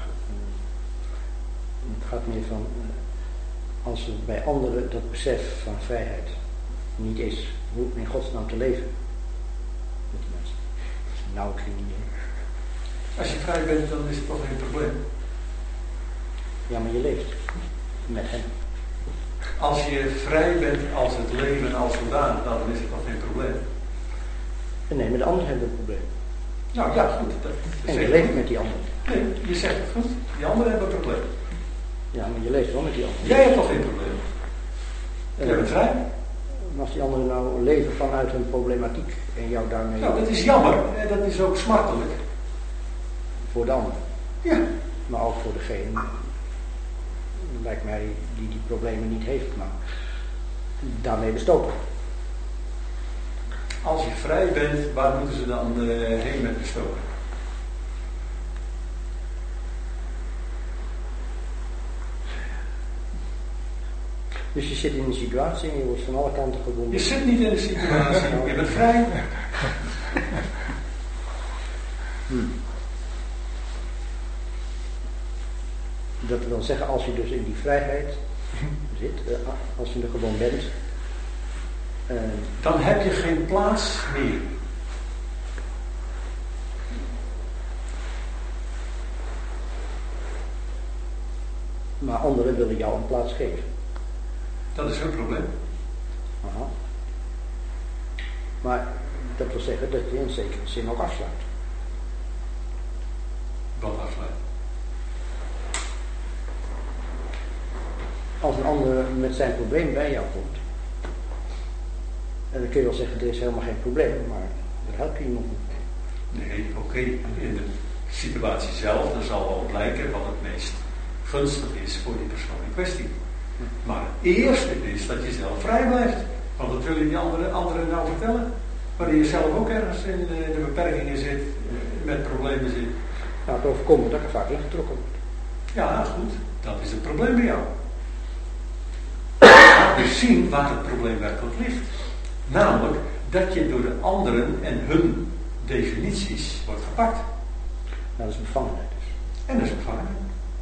Het gaat meer van, als er bij anderen dat besef van vrijheid niet is, hoe in godsnaam te leven met die mensen. Dat is nauwelijks geen idee. Als je vrij bent, dan is het toch geen probleem. Ja, maar je leeft. met hen. Als je vrij bent als het leven als zodanig, nou, dan is het toch geen probleem. En nee, met de anderen hebben we een probleem. Nou ja, goed. Dat, dat en je leeft met die anderen. Nee, je zegt het goed. Die anderen hebben een probleem. Ja, maar je leeft wel met die anderen. Jij hebt toch geen probleem? Je Uh, bent vrij. En als die anderen nou leven vanuit hun problematiek en jou daarmee... Nou, dat is jammer en dat is ook smartelijk. Voor de ander. Ja. Maar ook voor degene, lijkt mij, die die problemen niet heeft, maar daarmee bestoken. Als je vrij bent, waar moeten ze dan uh, heen met bestoken? Dus je zit in een situatie en je wordt van alle kanten gebonden. Je zit niet in een situatie, je bent vrij. Hmm. Dat wil zeggen, als je dus in die vrijheid zit, als je er gewoon bent. Uh, Dan heb je geen plaats meer. Maar anderen willen jou een plaats geven. Dat is hun probleem. Aha. Maar dat wil zeggen dat je in zekere zin ook afsluit. Wat afsluit? Als een ander met zijn probleem bij jou komt, en dan kun je wel zeggen, er is helemaal geen probleem, maar daar help je iemand niet. Nee, oké. Okay. In de situatie zelf, dan zal wel blijken wat het meest gunstig is voor die persoon in kwestie. Maar het eerste is dat je zelf vrij blijft. Want wat wil je die andere, anderen nou vertellen? Wanneer je zelf ook ergens in de beperkingen zit, met problemen zit. Nou, het overkomen dat er vaak ingetrokken wordt. Ja, goed. Dat is het probleem bij jou. Laat dus zien waar het probleem werkelijk ligt. Namelijk dat je door de anderen en hun definities wordt gepakt. Nou, dat is bevangenheid dus. En dat is bevangenheid.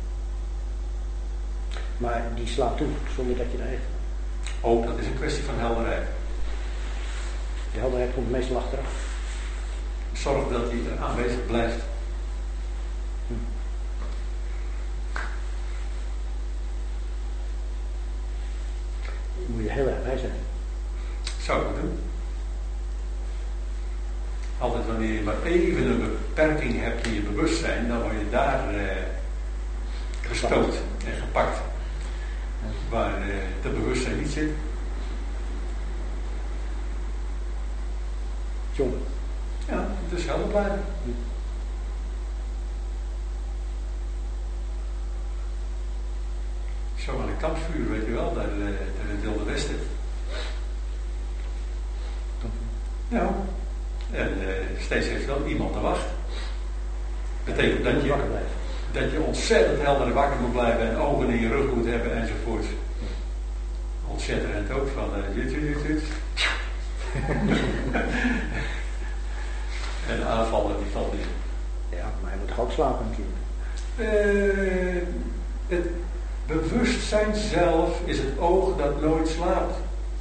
Maar die slaat toe, zonder dat je er echt... Ook dat is een kwestie van helderheid. De helderheid komt meestal achteraf. Zorg dat die er aanwezig blijft. Hm. Moet je heel erg bij zijn. Zou ik doen. Altijd wanneer je maar even een beperking hebt in je bewustzijn, dan word je daar eh, gestoot en gepakt. Waar uh, het bewustzijn niet zit. Jong. Ja, dus helder blijven. Hm. Zo aan een kampvuur, weet je wel, daar uh, in het Wilde Westen. Ja. En uh, steeds heeft wel iemand te wachten. Betekent dat je, dat je ontzettend helder en wakker moet blijven en ogen in je rug moet hebben enzovoort. Ontzettend ook van uh, jut, jut, jut, jut. En de aanvaller die valt in. Ja, maar je moet toch ook slapen natuurlijk. Uh, het bewustzijn zelf is het oog dat nooit slaapt.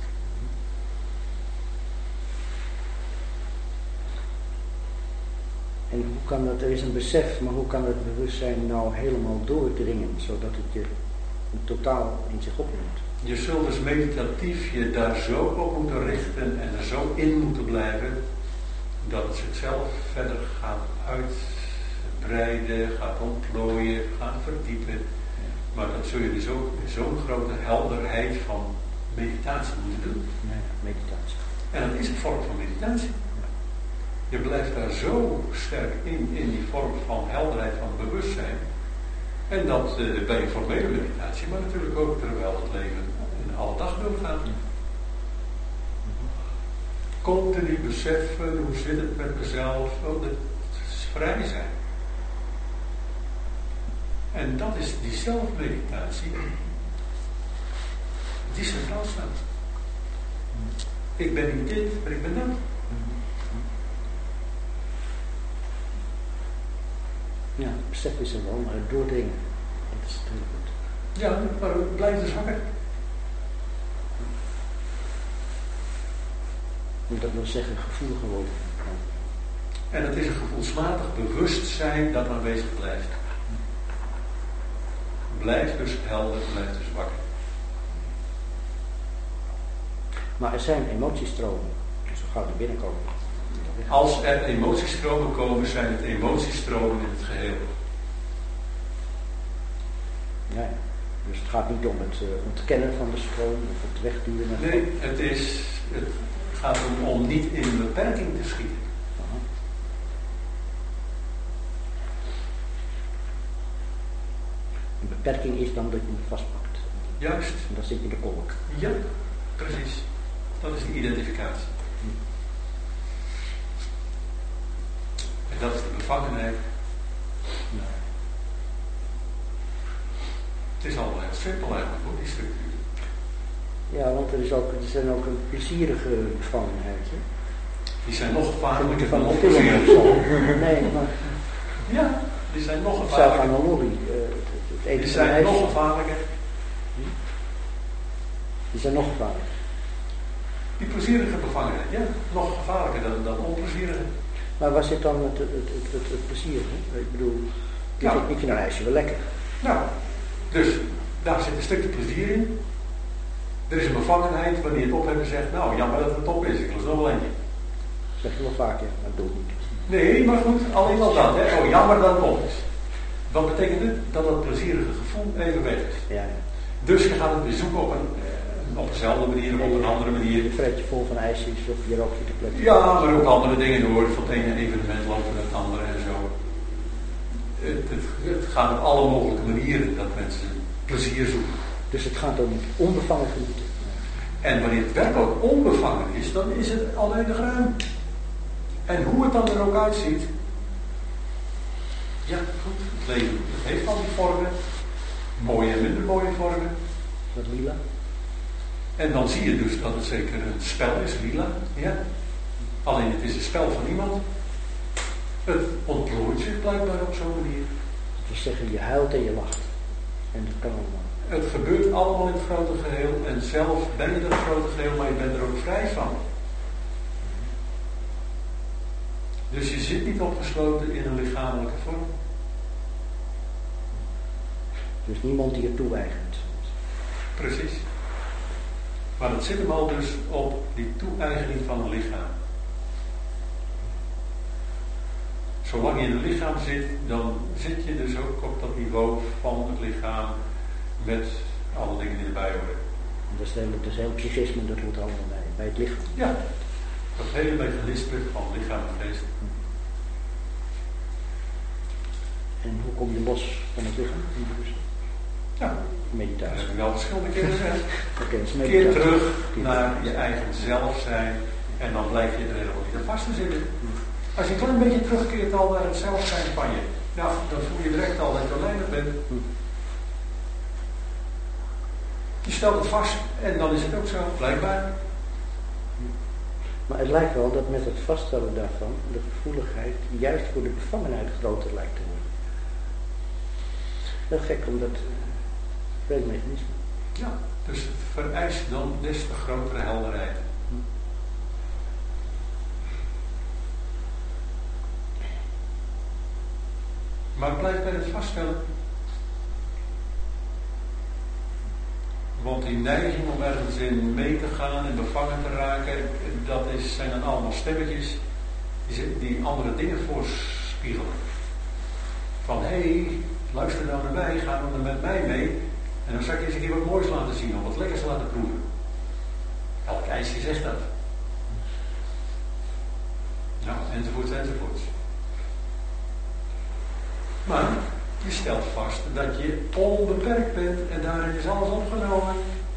En hoe kan dat, er is een besef, maar hoe kan het bewustzijn nou helemaal doordringen, zodat het je totaal in zich opneemt? Je zult dus meditatief je daar zo op moeten richten en er zo in moeten blijven, dat het zichzelf verder gaat uitbreiden, gaat ontplooien, gaat verdiepen. Maar dat zul je dus ook met zo'n grote helderheid van meditatie moeten doen. Ja, meditatie. En dat is een vorm van meditatie. Je blijft daar zo sterk in, in die vorm van helderheid van bewustzijn. En dat uh, bij een formele meditatie, maar natuurlijk ook terwijl het leven in alle dag doorgaat. Continu beseffen, hoe zit het met mezelf, oh, dat is vrij zijn. En dat is die zelfmeditatie, die centraal staat. Ik ben niet dit, maar ik ben dat. Ja, het besef is er wel, maar het doordringen, dat is natuurlijk goed. Ja, maar blijf dus wakker. Dat wil zeggen gevoelig worden. En het is een gevoelsmatig bewustzijn dat aanwezig blijft. blijf dus helder, blijf dus wakker. Maar er zijn emotiestromen, zo gauw er binnenkomen. Als er emotiestromen komen, zijn het emotiestromen in het geheel. Ja, dus het gaat niet om het uh, ontkennen van de stroom of het wegduwen. Nee, het, is, het gaat om, om niet in beperking te schieten. Aha. Een beperking is dan dat je hem vastpakt. Juist. En dan zit je in de kolk. Ja, precies. Dat is de identificatie. En dat is de bevangenheid. Ja. Het is al heel simpel eigenlijk, hoor, die structuur. Ja, want er is ook, er zijn ook een plezierige bevangenheid. Hè? Die zijn nog gevaarlijker van dan de film. onplezierig. Nee, maar Ja, die zijn nog zelf gevaarlijker. aan de lobby. Uh, het, het eten Die van zijn ijs, nog gevaarlijker. Die zijn nog gevaarlijker. Die plezierige bevangenheid, ja, nog gevaarlijker dan, dan onplezierige. Maar waar zit dan het, het, het, het, het plezier? Hè? Ik bedoel, ik, Nou. vind, ik vind een ijsje wel lekker. Nou, dus daar zit een stukje plezier in. Er is een bevangenheid wanneer je het op hebt en zegt, nou jammer dat het op is, ik lust nog wel eentje. Dat zeg je wel vaak, ja, maar dat doe ik niet. Nee, maar goed, alleen al dat, hè. Oh jammer dat het op is. Wat betekent het? Dat het plezierige gevoel even weg is. Ja, ja. Dus je gaat het weer zoeken op, een, eh, op dezelfde manier of op een andere manier. Je vreet je vol van ijsjes of je rookt je te plekken. Ja, maar ook andere dingen door. Van het ene evenement lopen naar het andere en zo. Het, het, het gaat op alle mogelijke manieren dat mensen plezier zoeken. Dus het gaat om onbevangen genieten. En wanneer het werkelijk onbevangen is, dan is het alleen ruim. En hoe het dan er ook uitziet. Ja, goed. Het leven het heeft al die vormen. Mooie en minder mooie vormen. Wat lila? En dan zie je dus dat het zeker een spel is, lila. Ja. Alleen het is een spel van iemand. Het ontplooit zich blijkbaar op zo'n manier. Dat wil zeggen, je huilt en je lacht. En dat kan allemaal. Het gebeurt allemaal in het grote geheel. En zelf ben je dat grote geheel, maar je bent er ook vrij van. Dus je zit niet opgesloten in een lichamelijke vorm. Dus niemand die het toe-eigent. Precies. Maar het zit hem al dus op die toe-eigening van een lichaam. Zolang je in een lichaam zit, dan zit je dus ook op dat niveau van het lichaam met alle dingen die erbij horen. Dat is, heel, dat is heel psychisme, dat hoort allemaal bij, bij het lichaam. Ja, dat hele mechanisme van lichaam en geest. En hoe kom je los van het lichaam? Ja, dat Meditatie. heb ik wel verschillende keren gezegd. Oké, dat is Keer meditatie. terug Keer naar terug. je eigen zelf zijn en dan blijf je er helemaal niet aan vast te zitten. Als je een klein beetje terugkeert al naar het zelf zijn van je, nou, dan voel je direct al dat je oneindig bent. Je stelt het vast en dan is het ook zo, blijkbaar. Maar het lijkt wel dat met het vaststellen daarvan, de gevoeligheid juist voor de bevangenheid groter lijkt te worden. Heel gek, omdat uh, mechanisme. Ja, dus het vereist dan des te grotere helderheid. Maar het blijft bij het vaststellen. Want die neiging om ergens in mee te gaan en bevangen te raken, dat is, zijn dan allemaal stemmetjes die, die andere dingen voorspiegelen. Van, hé, hey, luister nou naar mij, ga dan met mij mee. En dan zal ik je eens een keer wat moois laten zien, of wat lekkers laten proeven. Elk ijsje zegt dat. Nou, enzovoorts, enzovoorts. Maar je stelt vast dat je onbeperkt bent en daarin is alles opgenomen.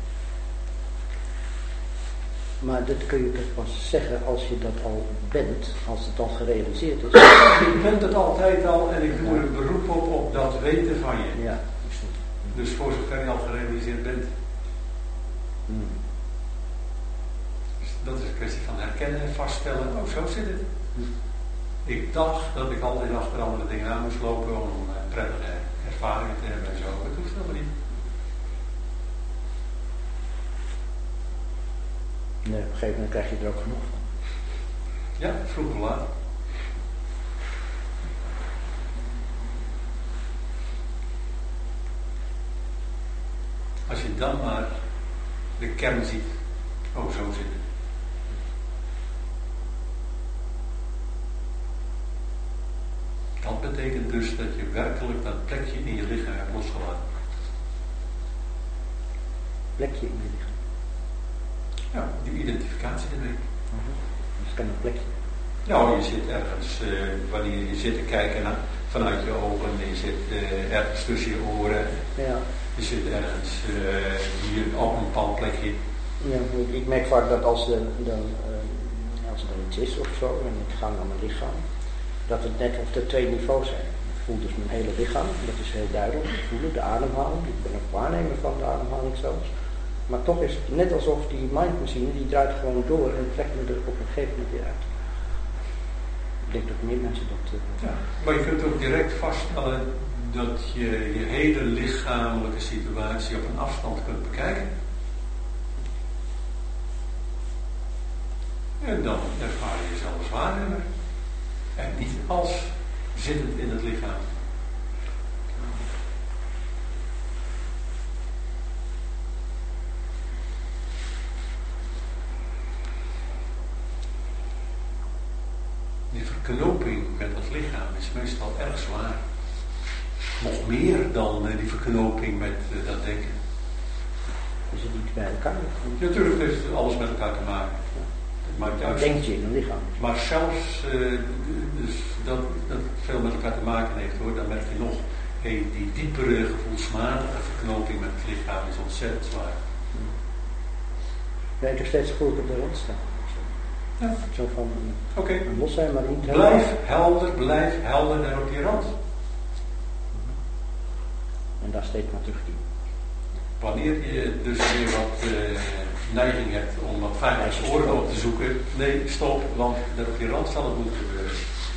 Maar dat kun je toch pas zeggen als je dat al bent, als het al gerealiseerd is. Je bent het altijd al en ik doe er een beroep op op dat weten van je. Ja. Dus voor zover je al gerealiseerd bent. Hmm. Dus dat is een kwestie van herkennen en vaststellen. Oh, zo zit het. Ik dacht dat ik altijd achter andere dingen aan moest lopen om uh, prettige ervaringen te hebben en zo. Dat hoeft helemaal niet. Nee, op een gegeven moment krijg je er ook genoeg van. Ja, vroeg of laat. Als je dan maar de kern ziet. Oh, zo zit het. Dat betekent dus dat je werkelijk dat plekje in je lichaam hebt losgelaten. Plekje in je lichaam. Ja, die identificatie ermee. Uh-huh. Dat kan een plekje. Nou, je zit ergens, uh, wanneer je zit te kijken naar, vanuit je ogen, je zit uh, ergens tussen je oren. Ja. Je zit ergens uh, hier op een bepaald plekje. Ja, ik, ik merk vaak dat als, de, de, uh, als er dan iets is of zo, en ik ga naar mijn lichaam, dat het net of er twee niveaus zijn. Ik voel dus mijn hele lichaam, dat is heel duidelijk. Ik voel de ademhaling, ik ben ook waarnemer van de ademhaling zelfs. Maar toch is het net alsof die mindmachine, die draait gewoon door en trekt me er op een gegeven moment weer uit. Ik denk dat meer mensen dat... Uh, ja, maar je kunt ook direct vaststellen dat je je hele lichamelijke situatie op een afstand kunt bekijken. En dan ervaar je jezelf als waarnemer. En niet als zittend in het lichaam. Die verknoping met het lichaam is meestal erg zwaar. Nog meer dan uh, die verknoping met uh, dat denken. Is het niet bij elkaar? Ja, natuurlijk heeft het alles met elkaar te maken. Het maakt Dat uit. denk je in een lichaam. Maar zelfs uh, dus dat, dat het veel met elkaar te maken heeft hoor, dan merk je nog, hey, die diepere gevoelsmatige verknoping met het lichaam is ontzettend zwaar. Ja, ik heb steeds gevoeld op de rand staan. Ja. Zo van Oké. Okay. los zijn, maar niet Blijf helder, blijf helder daar op die rand. En daar steeds maar terug die. Wanneer je dus weer wat uh, neiging hebt om wat veiligheidsoorden op te zoeken, nee, stop, want daar op die rand zal het moeten gebeuren.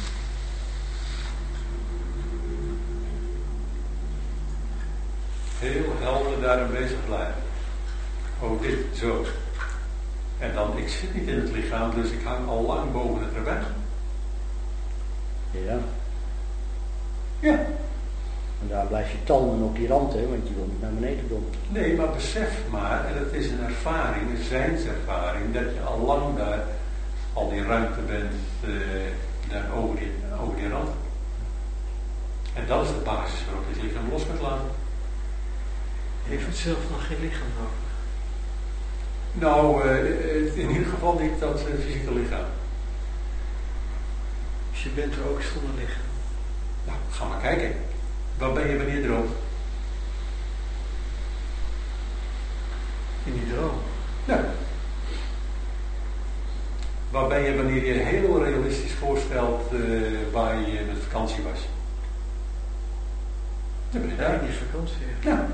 Heel helder daar aanwezig blijven. Oh, dit, zo. En dan, ik zit niet in het lichaam, dus ik hang al lang boven het rebel. Ja. Ja. En daar blijf je talmen op die rand, hè, want je wil niet naar beneden doen. Nee, maar besef maar, en het is een ervaring, een zijnservaring, dat je al lang daar, al die ruimte bent, uh, daar over die, over die rand. En dat is de basis waarop je het lichaam los kunt laten. Heeft het zelf nog geen lichaam nodig? Nou, uh, in ieder geval niet dat uh, fysieke lichaam. Dus je bent er ook zonder lichaam? Nou, ga maar kijken. Waar ben je wanneer droom? In die droom? Ja. Waar ben je wanneer je heel realistisch voorstelt uh, waar je met vakantie was? Dan ben je daar. In die vakantie? Ja.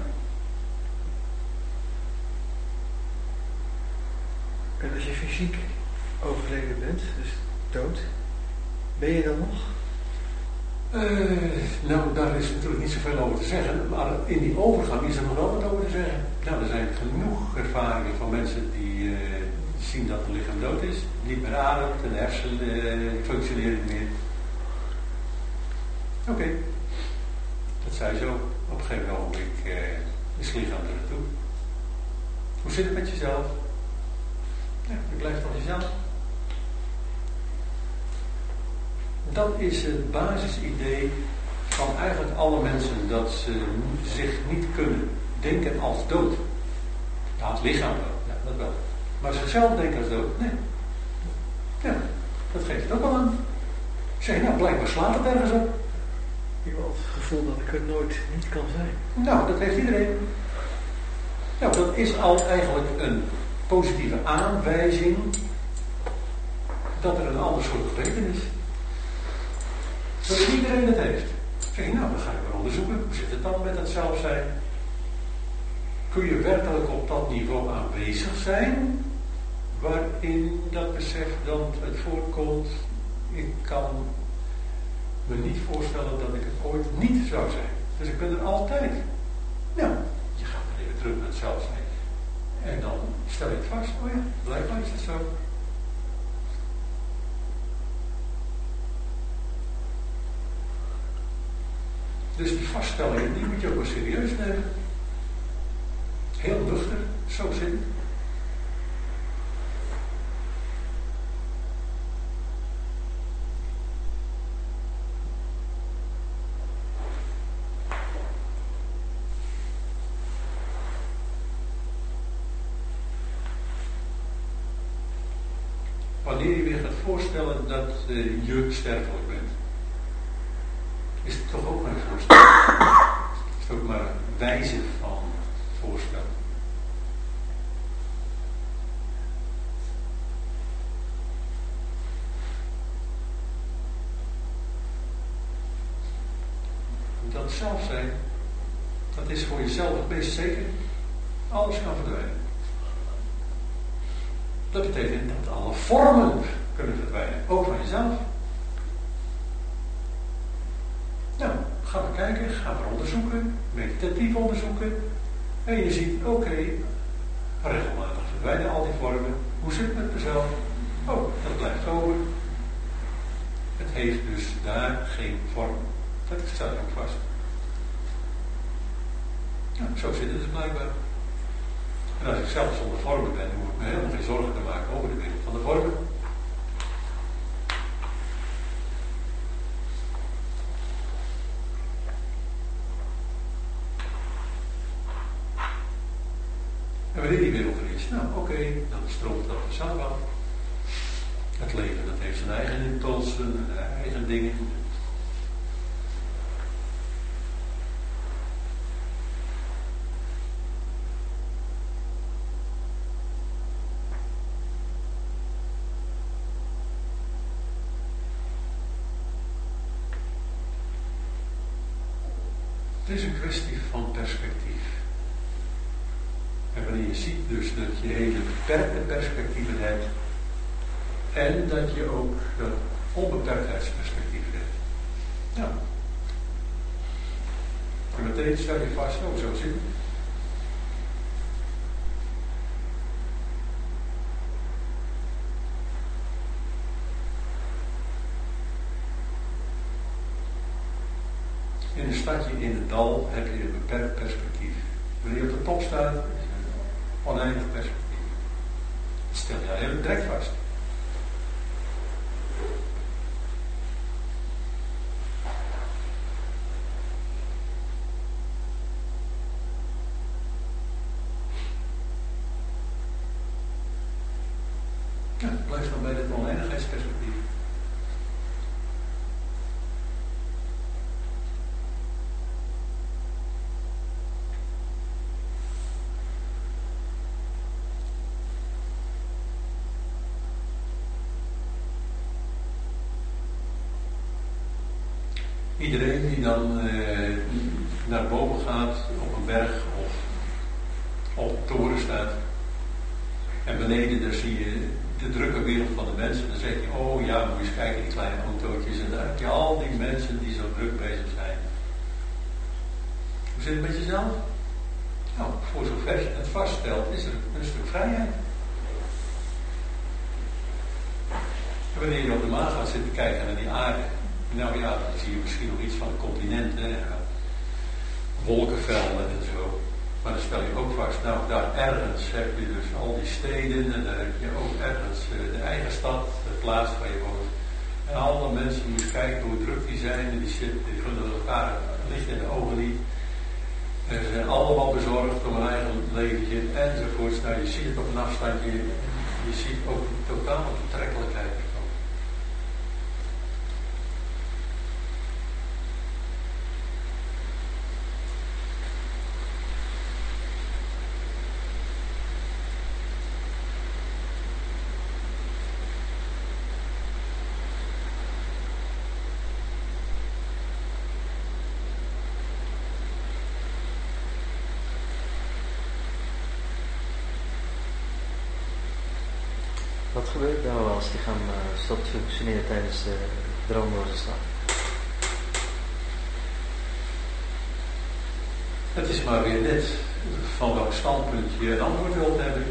En als je fysiek overleden bent, dus dood, ben je dan nog? Uh, nou, daar is natuurlijk niet zoveel over te zeggen, maar in die overgang is er nog wel wat over te zeggen. Nou, er zijn genoeg ervaringen van mensen die uh, zien dat het lichaam dood is, niet meer ademt, de hersenen uh, functioneren niet meer. Oké, okay. Dat zei zo. Op een gegeven moment uh, is het lichaam er naartoe. Hoe zit het met jezelf? Ja, je blijft toch jezelf. Dat is het basisidee van eigenlijk alle mensen, dat ze zich niet kunnen denken als dood. Ja, het lichaam wel, ja, dat wel. Maar zichzelf denken als dood, nee. Ja, dat geeft het ook al aan. Zeg, nou, blijkbaar slaat het ergens op. Ik heb altijd het gevoel dat ik er nooit niet kan zijn. Nou, dat heeft iedereen. Nou, dat is al eigenlijk een positieve aanwijzing dat er een ander soort geweten is. Dat iedereen het heeft. Zeg je, nou, dan ga je maar onderzoeken. Hoe zit het dan met het zelf zijn? Kun je werkelijk op dat niveau aanwezig zijn, waarin dat besef dan het voorkomt? Ik kan me niet voorstellen dat ik het ooit niet zou zijn. Dus ik ben er altijd. Nou, je gaat dan even terug naar het zelf zijn. En dan stel je het vast. Oh ja, blijkbaar is het zo. Dus die vaststellingen, die moet je ook wel serieus nemen. Heel nuchter, zo zit het. Wanneer je weer gaat voorstellen dat uh, je sterfelijk bent, is het toch ook maar een voorstel. Is het ook maar een wijze van voorstellen. Dat zelf zijn, dat is voor jezelf het meest zeker. Alles kan verdwijnen. Dat betekent dat alle vormen kunnen verdwijnen, ook van jezelf. Nou, ga maar kijken, ga maar onderzoeken, meditatief onderzoeken. En je ziet, oké, okay, regelmatig verdwijnen al die vormen. Hoe zit het met mezelf? Oh, dat blijft over. Het heeft dus daar geen vorm. Dat staat ook vast. Nou, zo zit het dus blijkbaar. En als ik zelf zonder vormen ben, hoef ik me helemaal geen zorgen te maken over de wereld van de vormen. En wanneer die wereld er is, nou oké, okay, dan stroomt dat vanzelf af. Het leven dat heeft zijn eigen impulsen, zijn eigen dingen. Het is een kwestie van perspectief. En wanneer je ziet dus dat je hele beperkte perspectieven hebt en dat je ook dat onbeperktheidsperspectief hebt. Nou. En meteen stel je vast, oh zo zit het. In een stadje in het dal heb je een beperkt perspectief. Wanneer je op de top staat, is het een oneindig perspectief. Dat stel je heel direct vast. Ja, het blijft dan bij dit oneindigheidsperspectief. Iedereen die dan uh, naar boven gaat op een berg of op een toren staat en beneden daar zie je de drukke wereld van de mensen, dan zeg je, oh ja, moet je eens kijken, die kleine autootjes en daar heb je al die mensen die zo druk bezig zijn. Hoe zit het met jezelf? Nou, voor zover je het vaststelt, is er een stuk vrijheid. En wanneer je op de maan gaat zitten kijken naar die aarde, nou ja, dan zie je misschien nog iets van de continenten, ja, wolkenvelden en zo. Maar dan stel je ook vast, nou daar ergens heb je dus al die steden en daar heb je ook ergens uh, de eigen stad, de plaats waar je woont. En alle mensen, moet je kijken hoe druk die zijn en die zitten, die vinden elkaar licht in de ogen niet. En ze zijn allemaal bezorgd om hun eigen leventje enzovoorts. Nou, je ziet het op een afstandje, je ziet ook de totale betrekkelijkheid. Wat gebeurt nou als die gaan uh, stopt functioneren tijdens de droomloze slaap? Het is maar weer net van welk standpunt je een antwoord wilt hebben.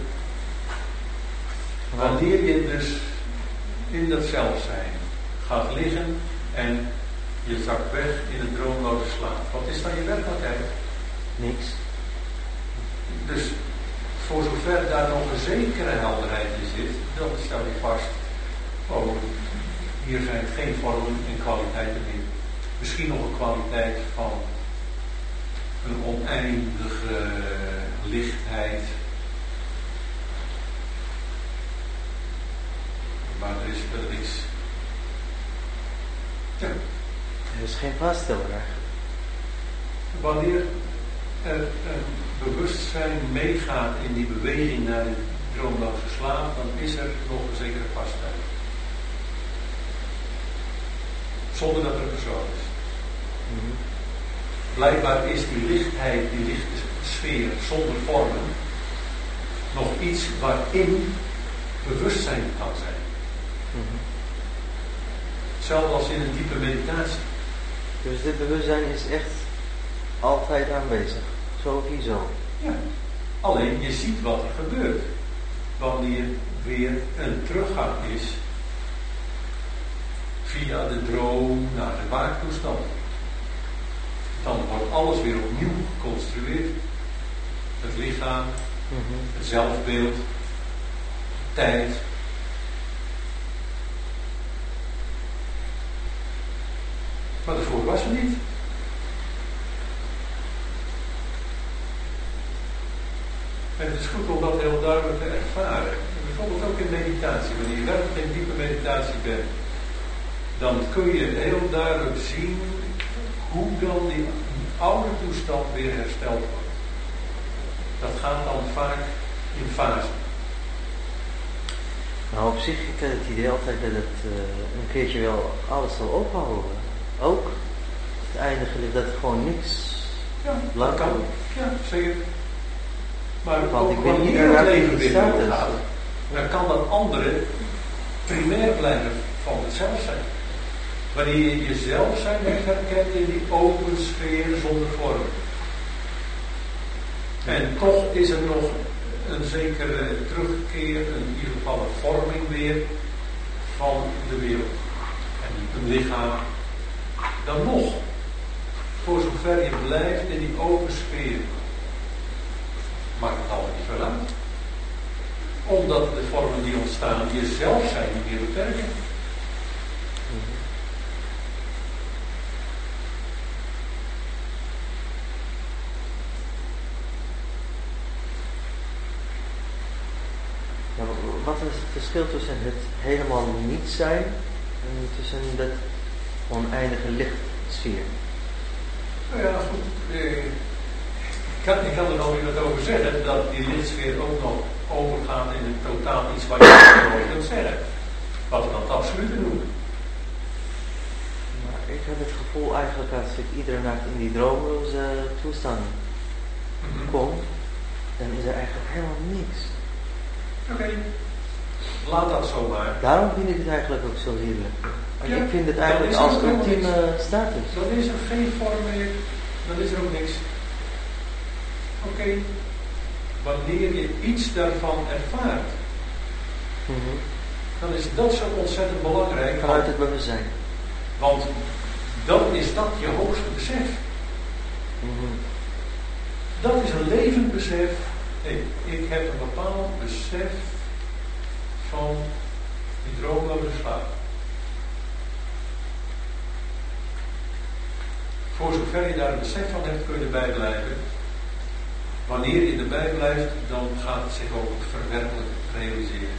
Wanneer je dus in dat zelfzijn gaat liggen en je zakt weg in het droomloze slaap. Wat is dan je werkelijkheid? Niks. Dus voor zover daar nog een zekere helderheid in zit, dan stel je vast, oh, hier zijn geen vormen en kwaliteiten meer. Misschien nog een kwaliteit van een oneindige lichtheid. Maar er is verder niks. Ja. Er is geen vaststeller eigenlijk. Wanneer er een bewustzijn meegaat in die beweging naar de droomloze slaap, dan is er nog een zekere vastheid. Zonder dat er een persoon is. Mm-hmm. Blijkbaar is die lichtheid, die lichte sfeer zonder vormen, nog iets waarin bewustzijn kan zijn. Mm-hmm. Hetzelfde als in een diepe meditatie. Dus dit bewustzijn is echt altijd aanwezig. Zo of hier zo. Ja. Alleen je ziet wat er gebeurt. Wanneer weer een teruggang is via de droom naar de waaktoestand. Dan wordt alles weer opnieuw geconstrueerd. Het lichaam, Mm-hmm. het zelfbeeld, tijd. Maar daarvoor was er niet. En het is goed om dat heel duidelijk te ervaren. En bijvoorbeeld ook in meditatie. Wanneer je werkelijk in diepe meditatie bent, dan kun je heel duidelijk zien hoe dan die oude toestand weer hersteld wordt. Dat gaat dan vaak in fasen. Nou, op zich, ik heb het idee altijd dat het uh, een keertje wel alles zal ophouden. Ook het eindige, dat het gewoon niks Ja, dat blijft. kan. Ja, zeker. Maar Want ook ik weet niet wanneer waar het het leven in weer staat is. doorgaat, dan kan dat andere primair blijven van het zelfzijn. Wanneer je jezelf zijn herkent in die open sfeer zonder vorm. En toch is er nog een zekere terugkeer, in ieder geval een vorming weer van de wereld. En een lichaam. Dan nog, voor zover je blijft in die open sfeer, maakt het allemaal niet veel uit. Omdat de vormen die ontstaan jezelf zijn niet meer beperken. Mm-hmm. Ja, wat is het verschil tussen het helemaal niet zijn en tussen dat oneindige lichtsfeer? Nou ja, goed. Eh, ik, kan, ik kan er nog weer wat over zeggen, dat die lichtsfeer ook nog overgaat in een totaal iets wat je nooit kunt zeggen. Wat we dan het absolute noemen. Maar ik heb het gevoel eigenlijk als ik iedere nacht in die droomloze toestand Mm-hmm. kom, dan is er eigenlijk helemaal niks. Oké, okay. Laat dat zo maar. Daarom vind ik het eigenlijk ook zo heerlijk. En Ja, ik vind het dan eigenlijk is er als ook helemaal ultieme status. Dan is er geen vorm meer, dan is er ook niks. Oké, okay. Wanneer je iets daarvan ervaart, Mm-hmm. dan is dat zo ontzettend belangrijk. Vanuit het bewustzijn. Want dan is dat je hoogste besef. Mm-hmm. Dat is een levend besef. Hey, ik heb een bepaald besef van die droomloze slaap. Voor zover je daar een besef van hebt, kun je erbij blijven. Wanneer je erbij blijft, dan gaat het zich ook verwerkelijk realiseren.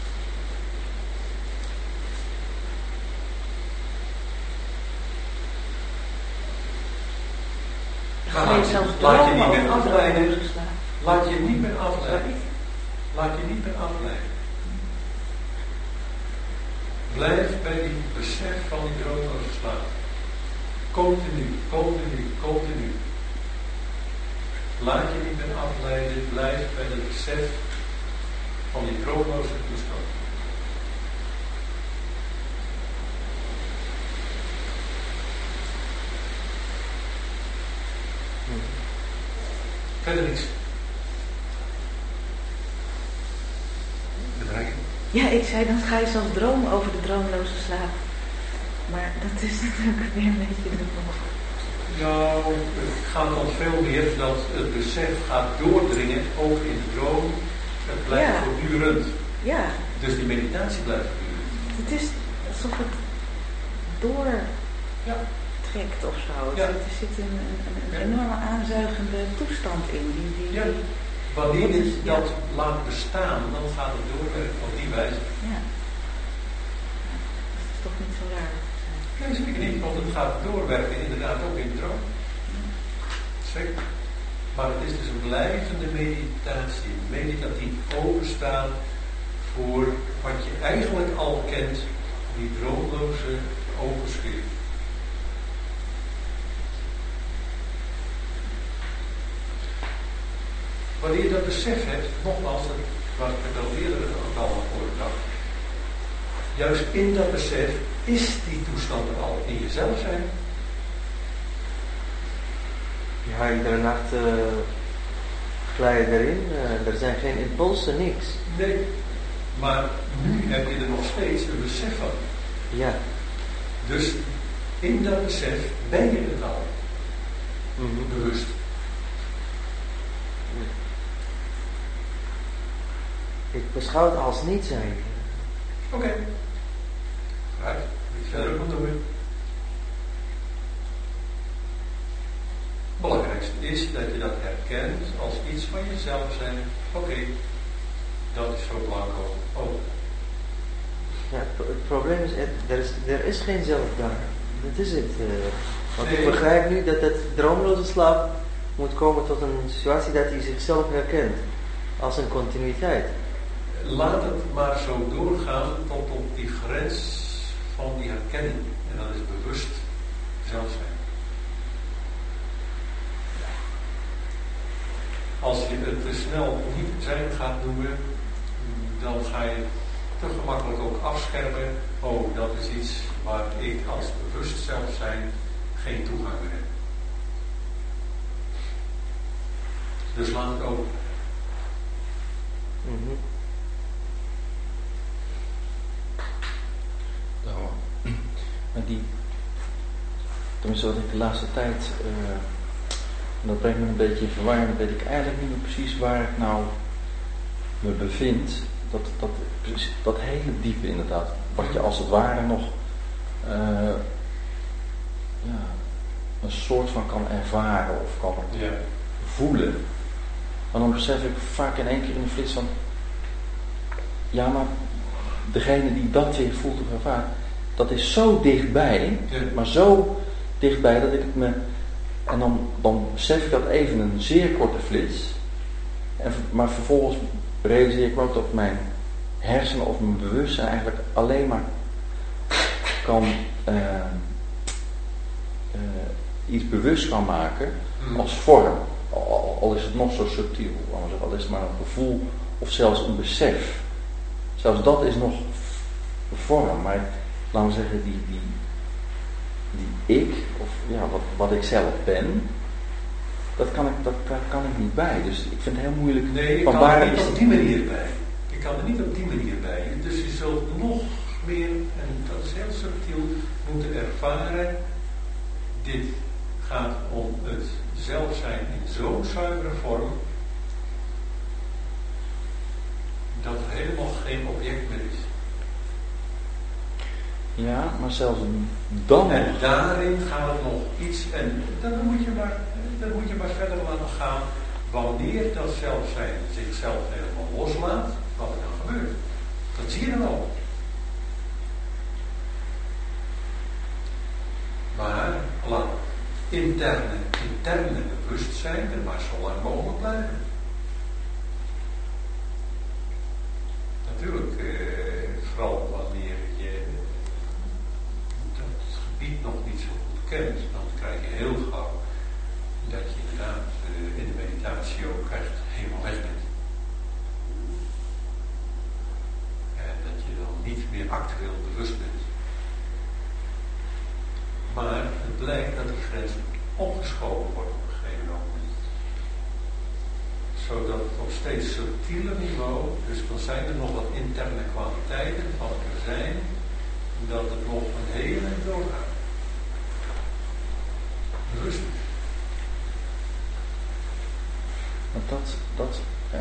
Ga je zelfs laat je niet dromen meer over afleiden. droomloze slaap? Laat je niet meer afleiden. Laat je niet meer afleiden. Blijf bij die besef van die droomloze slaap. Continu, continu, continu. Laat je niet meer afleiden. Blijf bij het besef van die droomloze toestand. Verder niks. Bedrijven? Ja, ik zei dan ga je zelfs dromen over de droomloze slaap. Maar dat is natuurlijk weer een beetje dubbel. Nou, het gaat dan veel meer dat het besef gaat doordringen, ook in de droom. Het blijft Ja. voortdurend. Ja, Dus die meditatie blijft voortdurend. het is alsof het doortrekt Ja. of zo. Ja. Er zit een, een, een Ja. enorme aanzuigende toestand in. Die, die, Ja. die- Wanneer Dat je is- ja. dat laat bestaan, dan gaat het doorwerken op die wijze. ja. Ja, dat is toch niet zo raar. Nee, zeker niet, want het gaat doorwerken inderdaad ook in de droom. Zeker. Maar het is dus een blijvende meditatie. Meditatief openstaan voor wat je eigenlijk al kent, die droomloze opensfeer. Wanneer je dat besef hebt, nogmaals, dat wat ik al eerder ook al aan voorgebracht, juist in dat besef is die toestand er al in jezelf zijn. Ja, iedere nacht uh, glij je erin. Uh, er zijn geen impulsen, niks. Nee, maar nu heb je er nog steeds een besef van. Ja. Dus in dat besef ben je het al. Mm-hmm. Bewust. Ik beschouw het als niet zijn. Oké. Okay. Right. Iets verder moet doen. Het belangrijkste is dat je dat herkent als iets van jezelf zijn. Oké, okay. Dat is zo blanco ook. Ja, het probleem is, er is, er is geen zelf daar. Dat is het. Uh, want nee. Ik begrijp nu dat het droomloze slaap moet komen tot een situatie dat hij zichzelf herkent. Als een continuïteit. Laat het maar zo doorgaan tot op die grens van die herkenning. En dat is bewust zelf zijn. Als je het te snel niet zijn gaat noemen, dan ga je te gemakkelijk ook afschermen. Oh, dat is iets waar ik als bewust zelf zijn geen toegang meer heb. Dus laat het open. Mm-hmm. Nou, maar die, tenminste wat ik de laatste tijd, uh, en dat brengt me een beetje in verwarring, weet ik eigenlijk niet meer precies waar ik nou me bevind. Dat, dat, dat hele diepe inderdaad, wat je als het ware nog uh, ja, een soort van kan ervaren of kan ja. voelen. Maar dan besef ik vaak in één keer in de flits van, ja, maar degene die dat weer voelt of ervaart, dat is zo dichtbij, ja. maar zo dichtbij dat ik het me, en dan, dan besef ik dat even een zeer korte flits, en, maar vervolgens realiseer ik me ook dat mijn hersenen of mijn bewustzijn eigenlijk alleen maar kan uh, uh, iets bewust kan maken hmm. als vorm. Al, al is het nog zo subtiel, al is het maar een gevoel of zelfs een besef. Zelfs dat is nog vorm, maar laten we zeggen, die, die, die ik, of ja, wat, wat ik zelf ben, dat kan ik, dat, daar kan ik niet bij. Dus ik vind het heel moeilijk. Nee, je van kan waar er niet is op die manier bij. Je kan er niet op die manier bij. Dus je zult nog meer, en dat is heel subtiel, moeten ervaren, dit gaat om het zelf zijn in zo'n zuivere vorm, dat er helemaal geen object meer is. Ja, maar zelfs dan en nog. daarin gaat het nog iets, en dan moet je maar, dan moet je maar verder laten gaan, wanneer dat zelfzijn zichzelf helemaal loslaat, wat er dan gebeurt. Dat zie je dan al. Maar laat interne, interne bewustzijn er maar zo lang mogelijk blijven. Natuurlijk, eh, vooral wanneer je dat gebied nog niet zo goed kent, dan krijg je heel gauw dat je inderdaad uh, in de meditatie ook echt helemaal weg bent. En dat je dan niet meer actueel bewust bent. Maar het blijkt dat die grens opgeschoven wordt op een gegeven moment. Zodat het op steeds subtieler niveau, dus dan zijn er nog wat interne kwaliteiten van het zijn, dat het nog een hele doorgaat. bewust. Want dat, dat eh,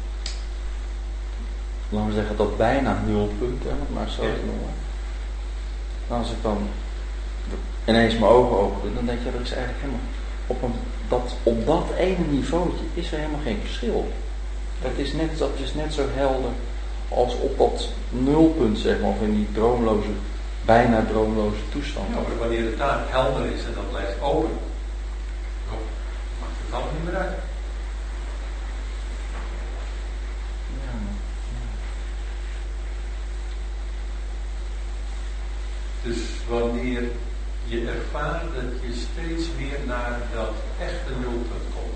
laten we zeggen, dat bijna nulpunt, hè, maar zo te noemen. En als ik dan ineens mijn ogen open doe, dan denk je, er is eigenlijk helemaal, op, een, dat, op dat ene niveautje is er helemaal geen verschil. Dat is net, dat is net zo helder als op dat nulpunt, zeg maar, of in die droomloze, bijna droomloze toestand. Ja, maar wanneer het daar helder is en dat blijft open, dan maakt het allemaal niet meer uit. Ja, ja. Dus wanneer je ervaart dat je steeds meer naar dat echte nulpunt komt,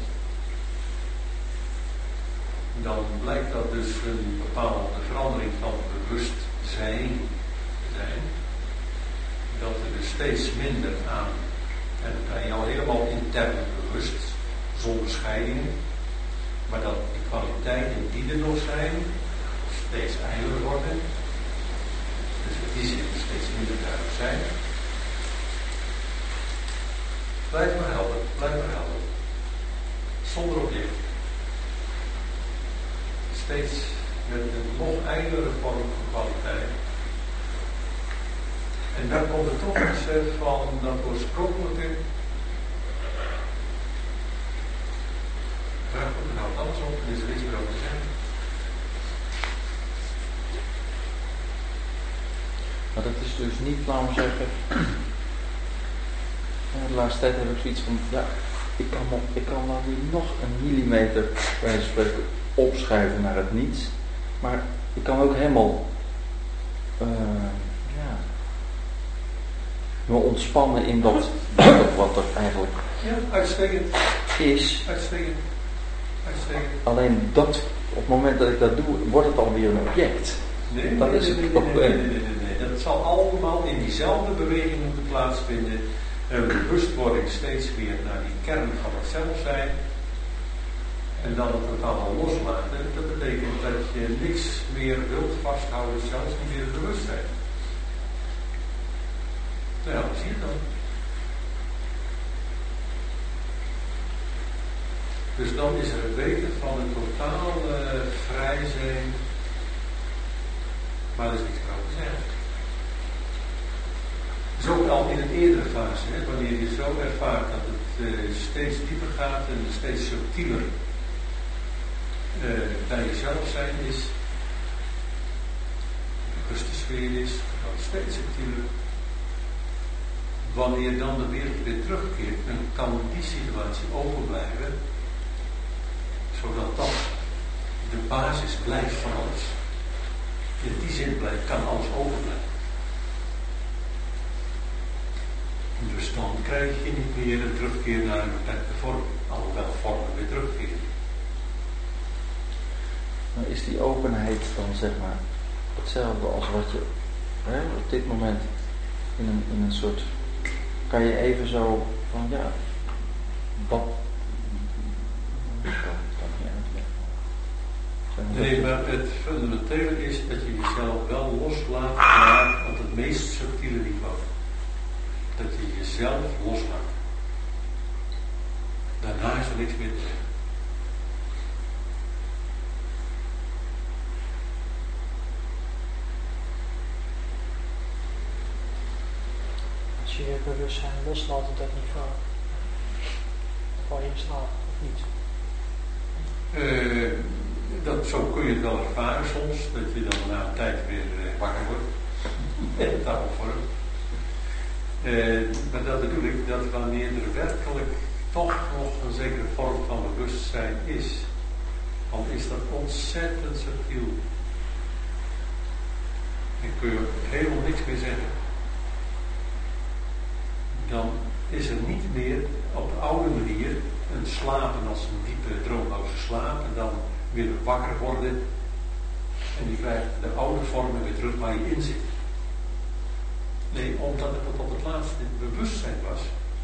dan blijkt dat dus een bepaalde verandering van bewustzijn zijn. Dat er dus steeds minder aan, en dan ben je al helemaal intern bewust, zonder scheidingen, maar dat die kwaliteiten die er nog zijn, steeds ijler worden. Dus in die zin steeds minder duidelijk zijn. Blijf maar helder, blijf maar helder. Zonder object. Steeds met een nog ijlere vorm van kwaliteit. En dan komt er toch iets van dat oorspronkelijke. Ja goed, dan houdt alles op en is er niets meer over te zeggen. Maar dat is dus niet, laten we zeggen, ja, de laatste tijd heb ik zoiets van, ja, ik kan, nog, ik kan dan nu nog een millimeter, bij wijze van spreken, opschuiven naar het niets. Maar ik kan ook helemaal, uh, ja, me ontspannen in dat, dat wat er eigenlijk ja, uitstekend. is. Uitstekend. Uitstekend. Alleen dat, op het moment dat ik dat doe, wordt het alweer een object. Nee, dat nee, is nee, het nee, probleem. nee, nee, nee, nee, nee. Dat zal allemaal in diezelfde beweging moeten plaatsvinden. En bewustwording steeds weer naar die kern van het zelf zijn. En dan het allemaal loslaten. Dat betekent dat je niks meer wilt vasthouden, zelfs niet meer het bewustzijn. Nou ja, dat zie je dan. Dus dan is er het weten van een totaal uh, vrij zijn. Maar er is niks meer over te zeggen. Zo al in een eerdere fase, hè, wanneer je zo ervaart dat het uh, steeds dieper gaat en steeds subtieler uh, bij jezelf zijn is, de bewuste sfeer is, dan steeds subtieler. Wanneer dan de wereld weer terugkeert, dan kan die situatie open blijven, zodat dat de basis blijft van alles. In die zin blijft, kan alles overblijven. Dus dan krijg je niet meer een terugkeer naar een beperkte vorm, alhoewel vormen weer terugkeren. Maar is die openheid dan zeg maar hetzelfde als wat je hè, op dit moment in een, in een soort, kan je even zo van ja, wat, dat kan niet uitleggen. Nee, maar het fundamentele is dat je jezelf wel loslaat naar op het meest subtiele niveau. Dat je jezelf loslaat. Daarna is er niks meer te zeggen. Als je je bewustzijn loslaat op dat niveau, dan val je in slaap, of niet? Uh, dat, zo kun je het wel ervaren soms, dat je dan na een tijd weer uh, wakker wordt. In tafelvorm. Uh, maar dat bedoel ik, dat wanneer er werkelijk toch nog een zekere vorm van bewustzijn is, dan is dat ontzettend subtiel. En kun je helemaal niks meer zeggen. Dan is er niet meer op de oude manier een slapen als een diepe droomloze slaap en dan weer wakker worden en je krijgt de oude vormen weer terug waar je in zit. Nee, omdat het op het laatste bewustzijn was,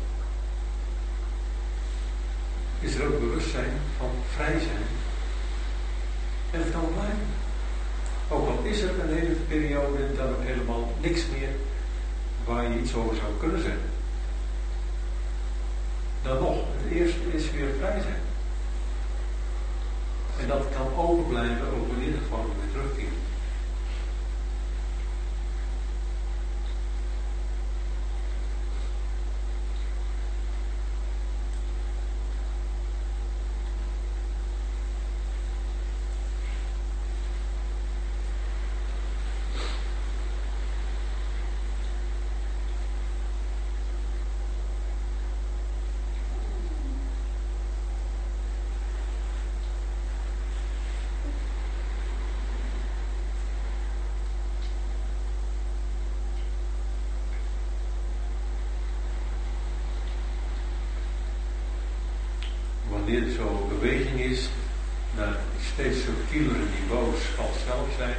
is er ook bewustzijn van vrij zijn. En het kan blijven. Ook al is er een hele periode dan ook helemaal niks meer waar je iets over zou kunnen zeggen. Dan nog, het eerste is weer vrij zijn. En dat kan overblijven ook wanneer de vorm weer terugkeert. Wanneer er zo'n beweging is naar steeds subtielere niveaus van zelf zijn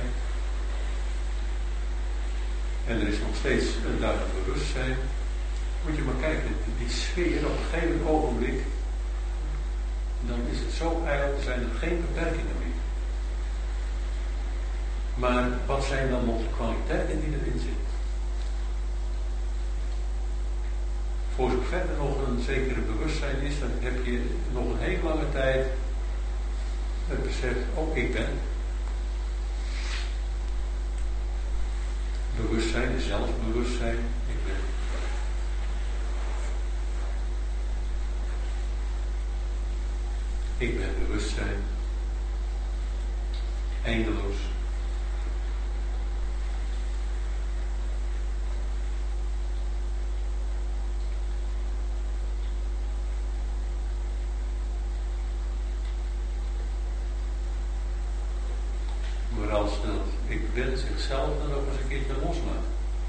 en er is nog steeds een duidelijk bewustzijn, moet je maar kijken, die sfeer op een gegeven ogenblik, dan is het zo ijl, zijn er geen beperkingen meer. Maar wat zijn dan nog de kwaliteiten die erin zitten? Voor zover er nog een zekere bewustzijn is, dan heb je nog een hele lange tijd het besef, oh ik ben. Bewustzijn is zelfbewustzijn, ik ben. Ik ben bewustzijn. Eindeloos. Maar als dat ik ben zichzelf dan ook eens een keertje loslaat.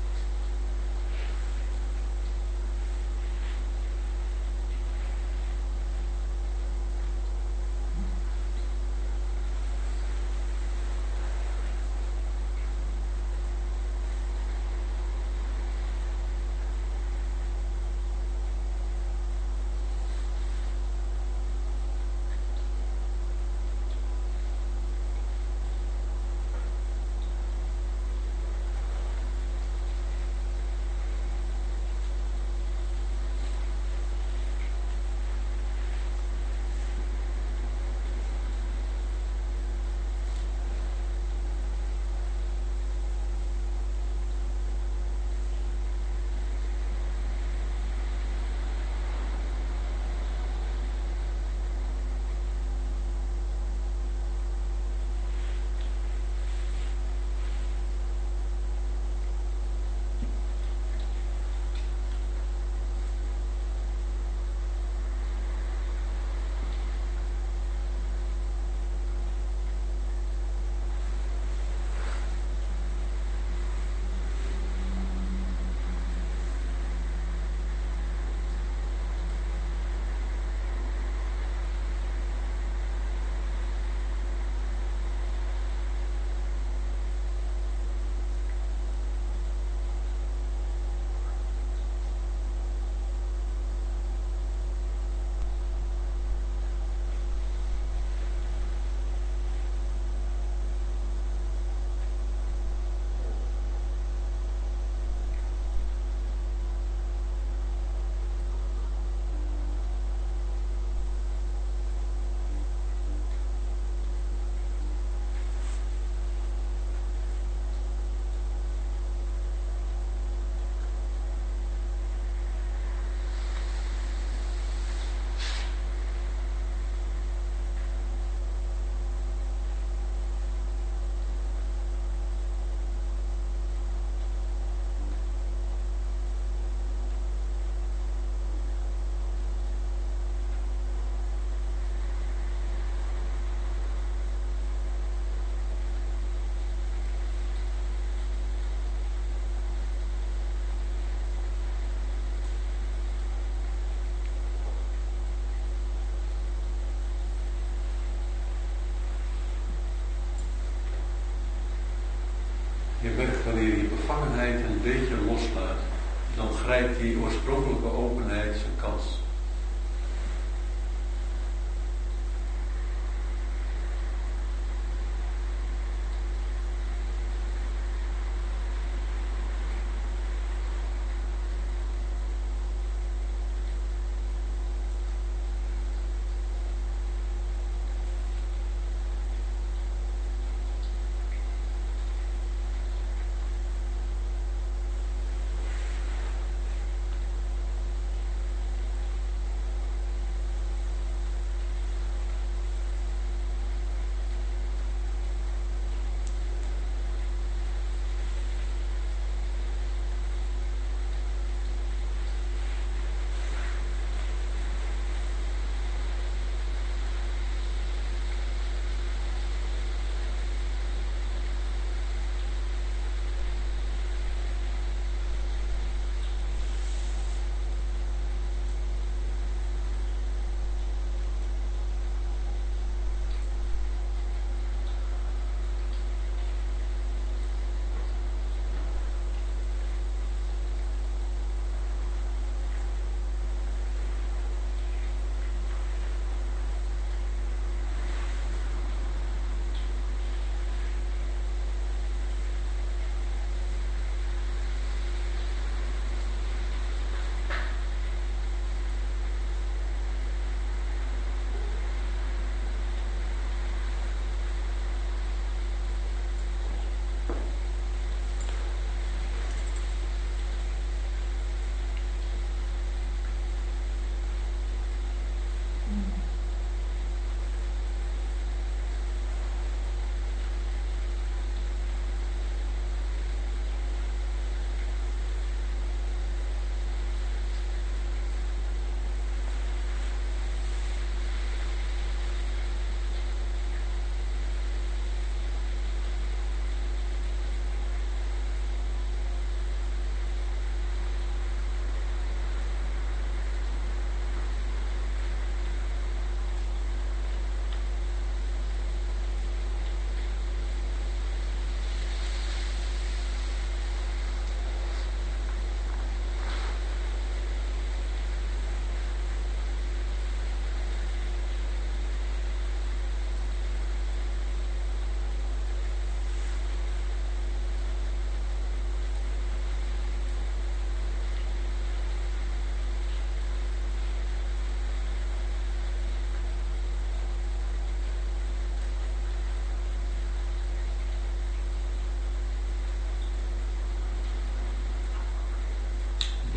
Je merkt wanneer je bevangenheid een beetje loslaat, dan grijpt die oorspronkelijke openheid zijn kans.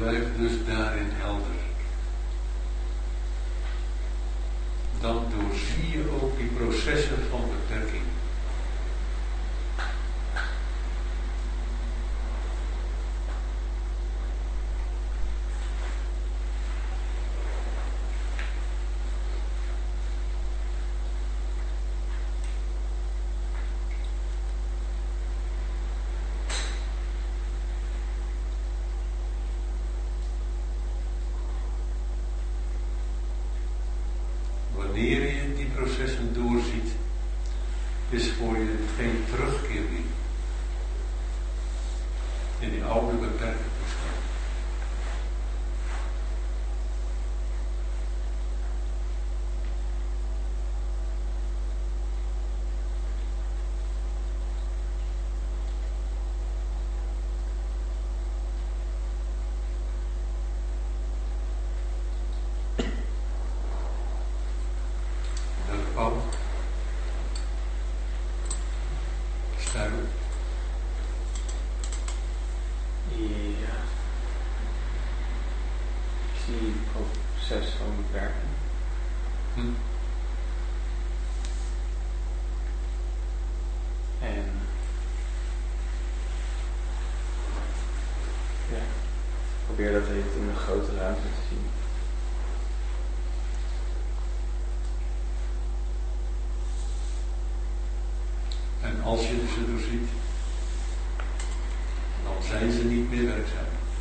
blijft dus daarin helder. Dan doorzie je ook die processen van beperking. Wanneer je die processen doorziet, is voor je geen terugkeer meer in die oude beperkte toestand. Probeer dat even in een grote ruimte te zien. En als je ze doorziet, dan zijn ze niet meer werkzaam.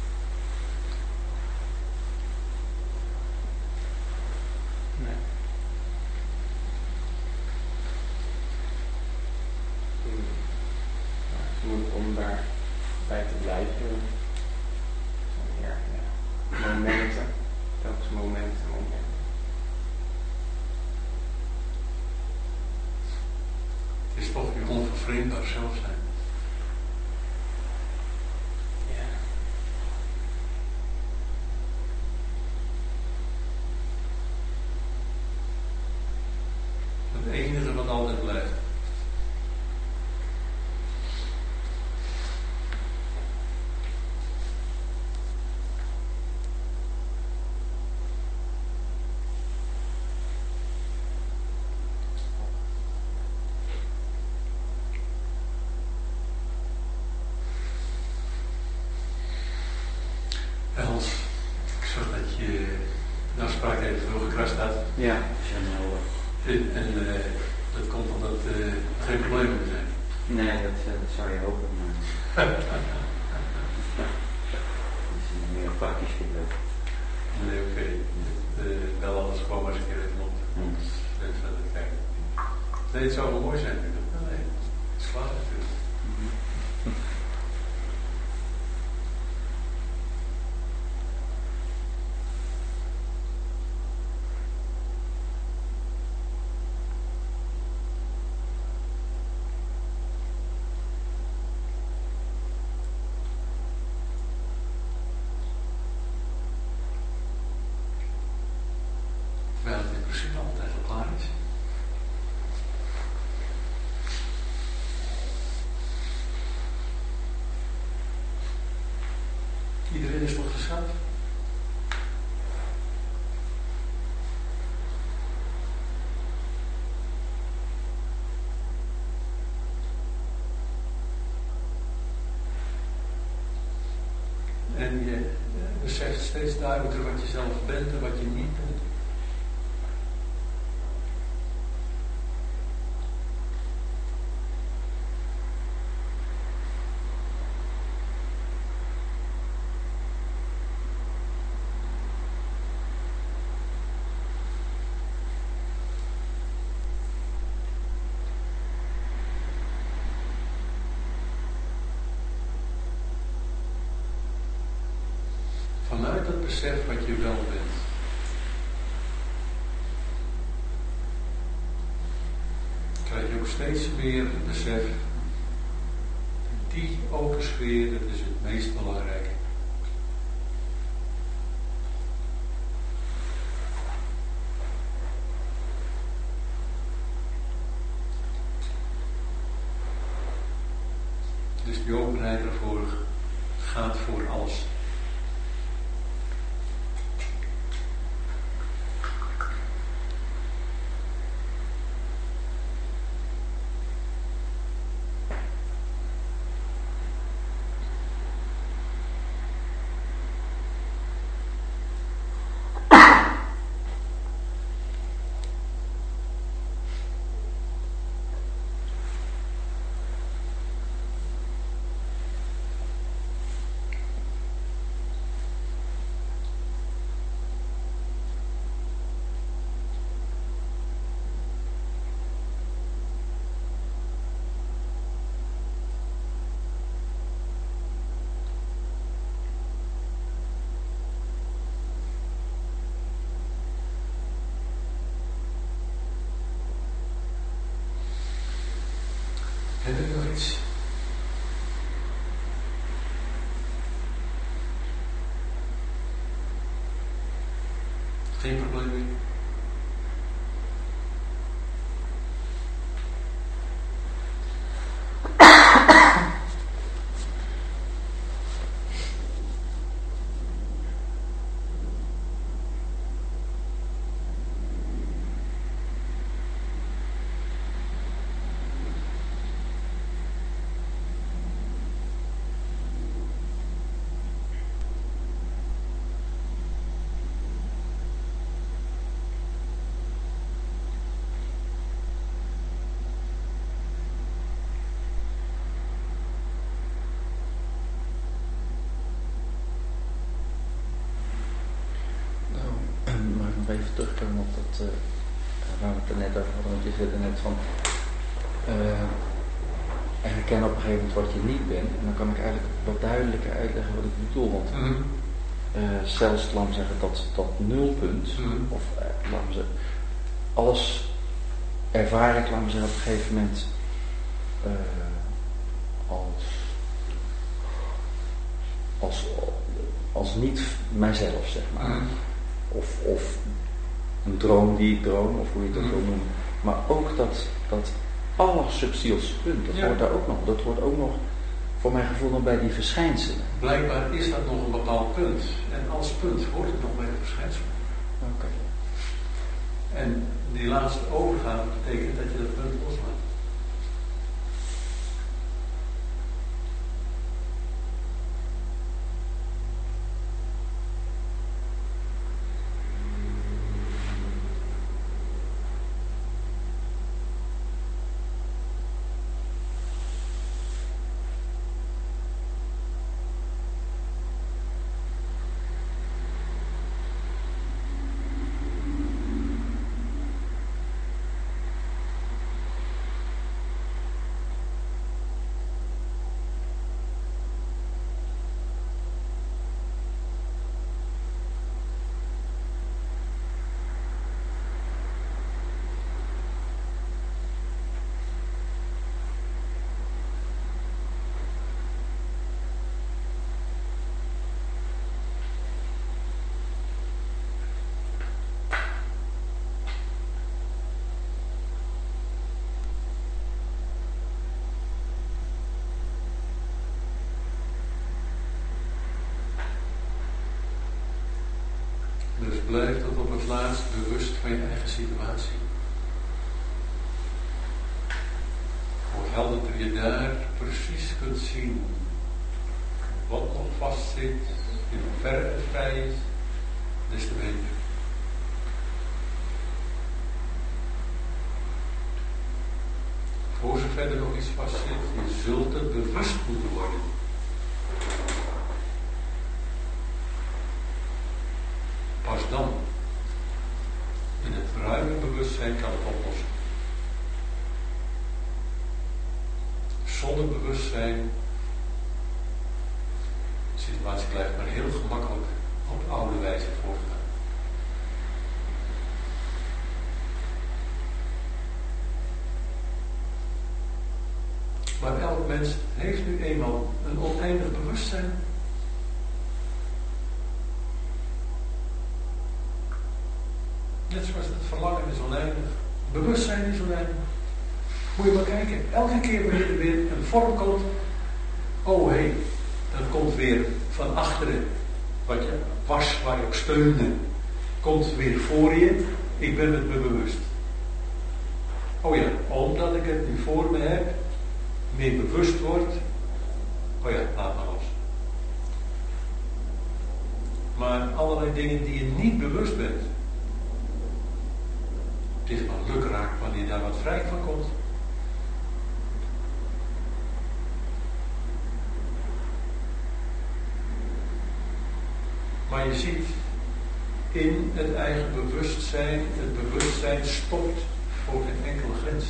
Nee. Hmm. Om daarbij te blijven. Ja, ja. Momenten, telkens momenten, momenten. Het is toch je onvervreemdbaar zelf zijn. Ja. Het enige wat altijd blijft. Els, ik zag dat je de afspraak even doorgekrast had. Ja, Chanel. En, en uh, dat komt omdat uh, geen problemen meer zijn. Nee, dat, uh, dat zou je hopen, maar... Dat is meer praktisch gebeurd. Nee, oké. Okay. Uh, bel alles gewoon maar eens een keer even op. Hmm. Even verder kijken. Nee, het zou wel mooi zijn. Nee, het is klaar natuurlijk. Mm-hmm. Terwijl het in principe altijd al klaar is. Iedereen is toch zichzelf? En je beseft steeds duidelijker wat je zelf bent en wat je niet bent. Vanuit het besef wat je wel bent. Krijg je ook steeds meer het besef. Die open sfeer, dat is het meest belangrijke. Dus die openheid ervoor gaat voor alles. Heb ik nog iets? Geen probleem meer? Even terugkomen op dat, uh, waar we het er net over hadden, want je zei er net van, uh, en herkennen op een gegeven moment wat je niet bent, en dan kan ik eigenlijk wat duidelijker uitleggen wat ik bedoel, want mm-hmm. uh, zelfs, laat me zeggen, dat, dat nulpunt, mm-hmm. of uh, laat me zeggen, alles ervaar ik, laat me zeggen, op een gegeven moment uh, als, als, als niet mijzelf, zeg maar. Mm-hmm. Of, of een droom die ik droom, of hoe je dat mm. wil noemen. Maar ook dat, dat allersubtielste punt, dat ja. hoort daar ook nog. Dat hoort ook nog, voor mijn gevoel, nog bij die verschijnselen. Blijkbaar is dat nog een bepaald punt. En als punt hoort het nog bij de verschijnselen. Oké. Okay. En die laatste overgave betekent dat je dat punt loslaat. Dus blijf tot op het laatst bewust van je eigen situatie. Hoe helder je daar precies kunt zien wat nog vastzit, in hoeverre het vrij is, des te beter. Voor zover er nog iets vastzit, je zult er bewust moeten worden. Pas dan, in het ruime bewustzijn, kan het oplossen. Zonder bewustzijn, de situatie blijft maar heel gemakkelijk op oude wijze voortgaan. Maar elk mens heeft nu eenmaal een oneindig bewustzijn. Net zoals het verlangen is oneindig, bewustzijn is oneindig. Moet je maar kijken, elke keer wanneer er weer een vorm komt, oh hé, hey, dat komt weer van achteren, wat je was, waar je op steunde, komt weer voor je, ik ben het me bewust. Oh ja, omdat ik het nu voor me heb, meer bewust word, oh ja, laat maar los. Maar allerlei dingen die je niet bewust bent, het is maar lukraak wanneer daar wat vrij van komt. Maar je ziet, in het eigen bewustzijn, het bewustzijn stopt voor geen enkele grens.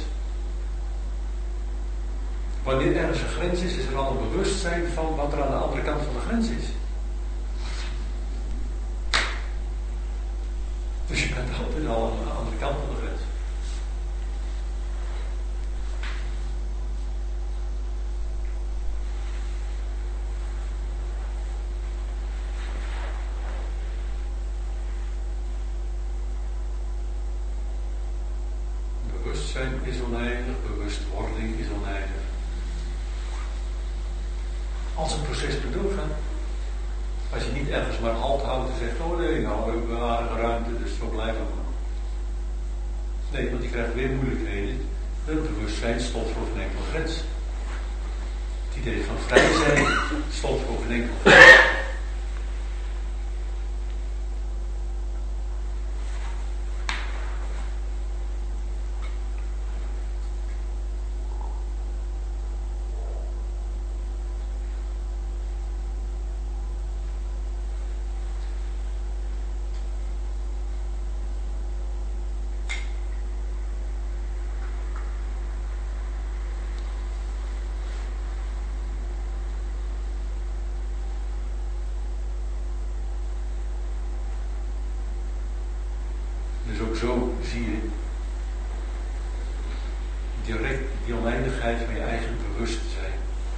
Wanneer ergens een grens is, is er al een bewustzijn van wat er aan de andere kant van de grens is. Dus je bent altijd al aan de andere kant van de grens. is oneindig, bewustwording is oneindig. Als een proces moet doorgaan. Als je niet ergens maar halt houdt en zegt, oh nee, nou hebben we aardige ruimte, dus zo blijven we maar. Nee, want je krijgt weer moeilijkheden. Het bewustzijn stopt voor geen enkele grens. Het idee van vrij zijn stopt voor geen enkele grens. Dus ook zo zie je direct die oneindigheid van je eigen bewustzijn.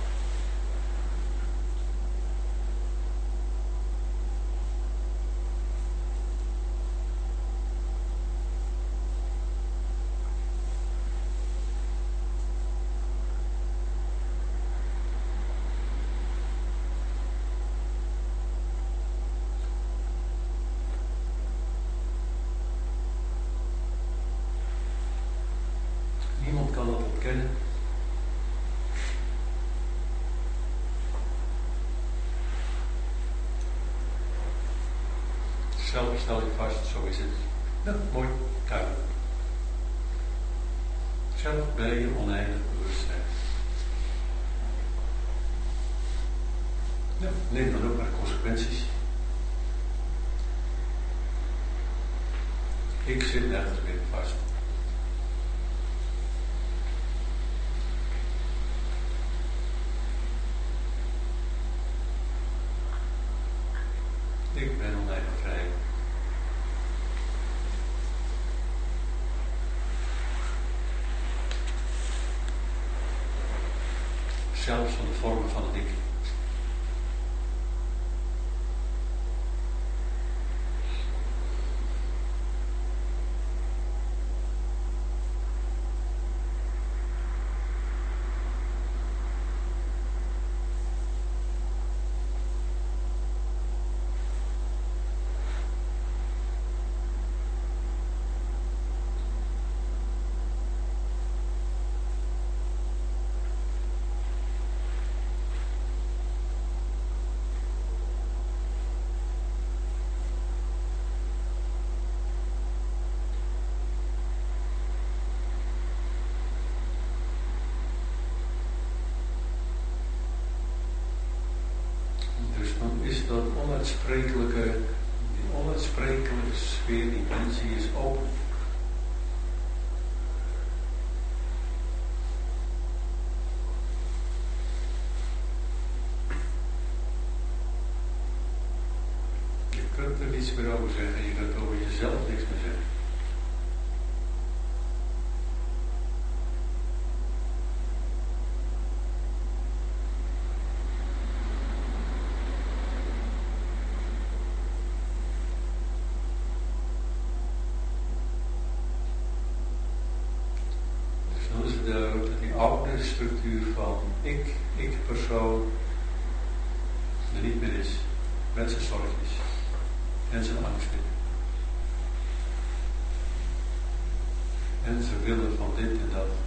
Niemand kan dat ontkennen. Zelf stel je vast, zo is het. Ja, mooi, duidelijk. Zelf ben je oneindig bewustzijn. Ja, neem dan ook maar de consequenties. Ik zit nergens meer vast. Ik ben oneindig vrij. Zelfs van de vormen van het ik. Is dat onuitsprekelijke, die onuitsprekelijke sfeer, dimensie is open. Je kunt er niets meer over zeggen, je kunt over jezelf niks meer zeggen. De structuur van ik, ik persoon, er niet meer is, met zijn zorgjes en zijn angsten. En zijn willen van dit en dat.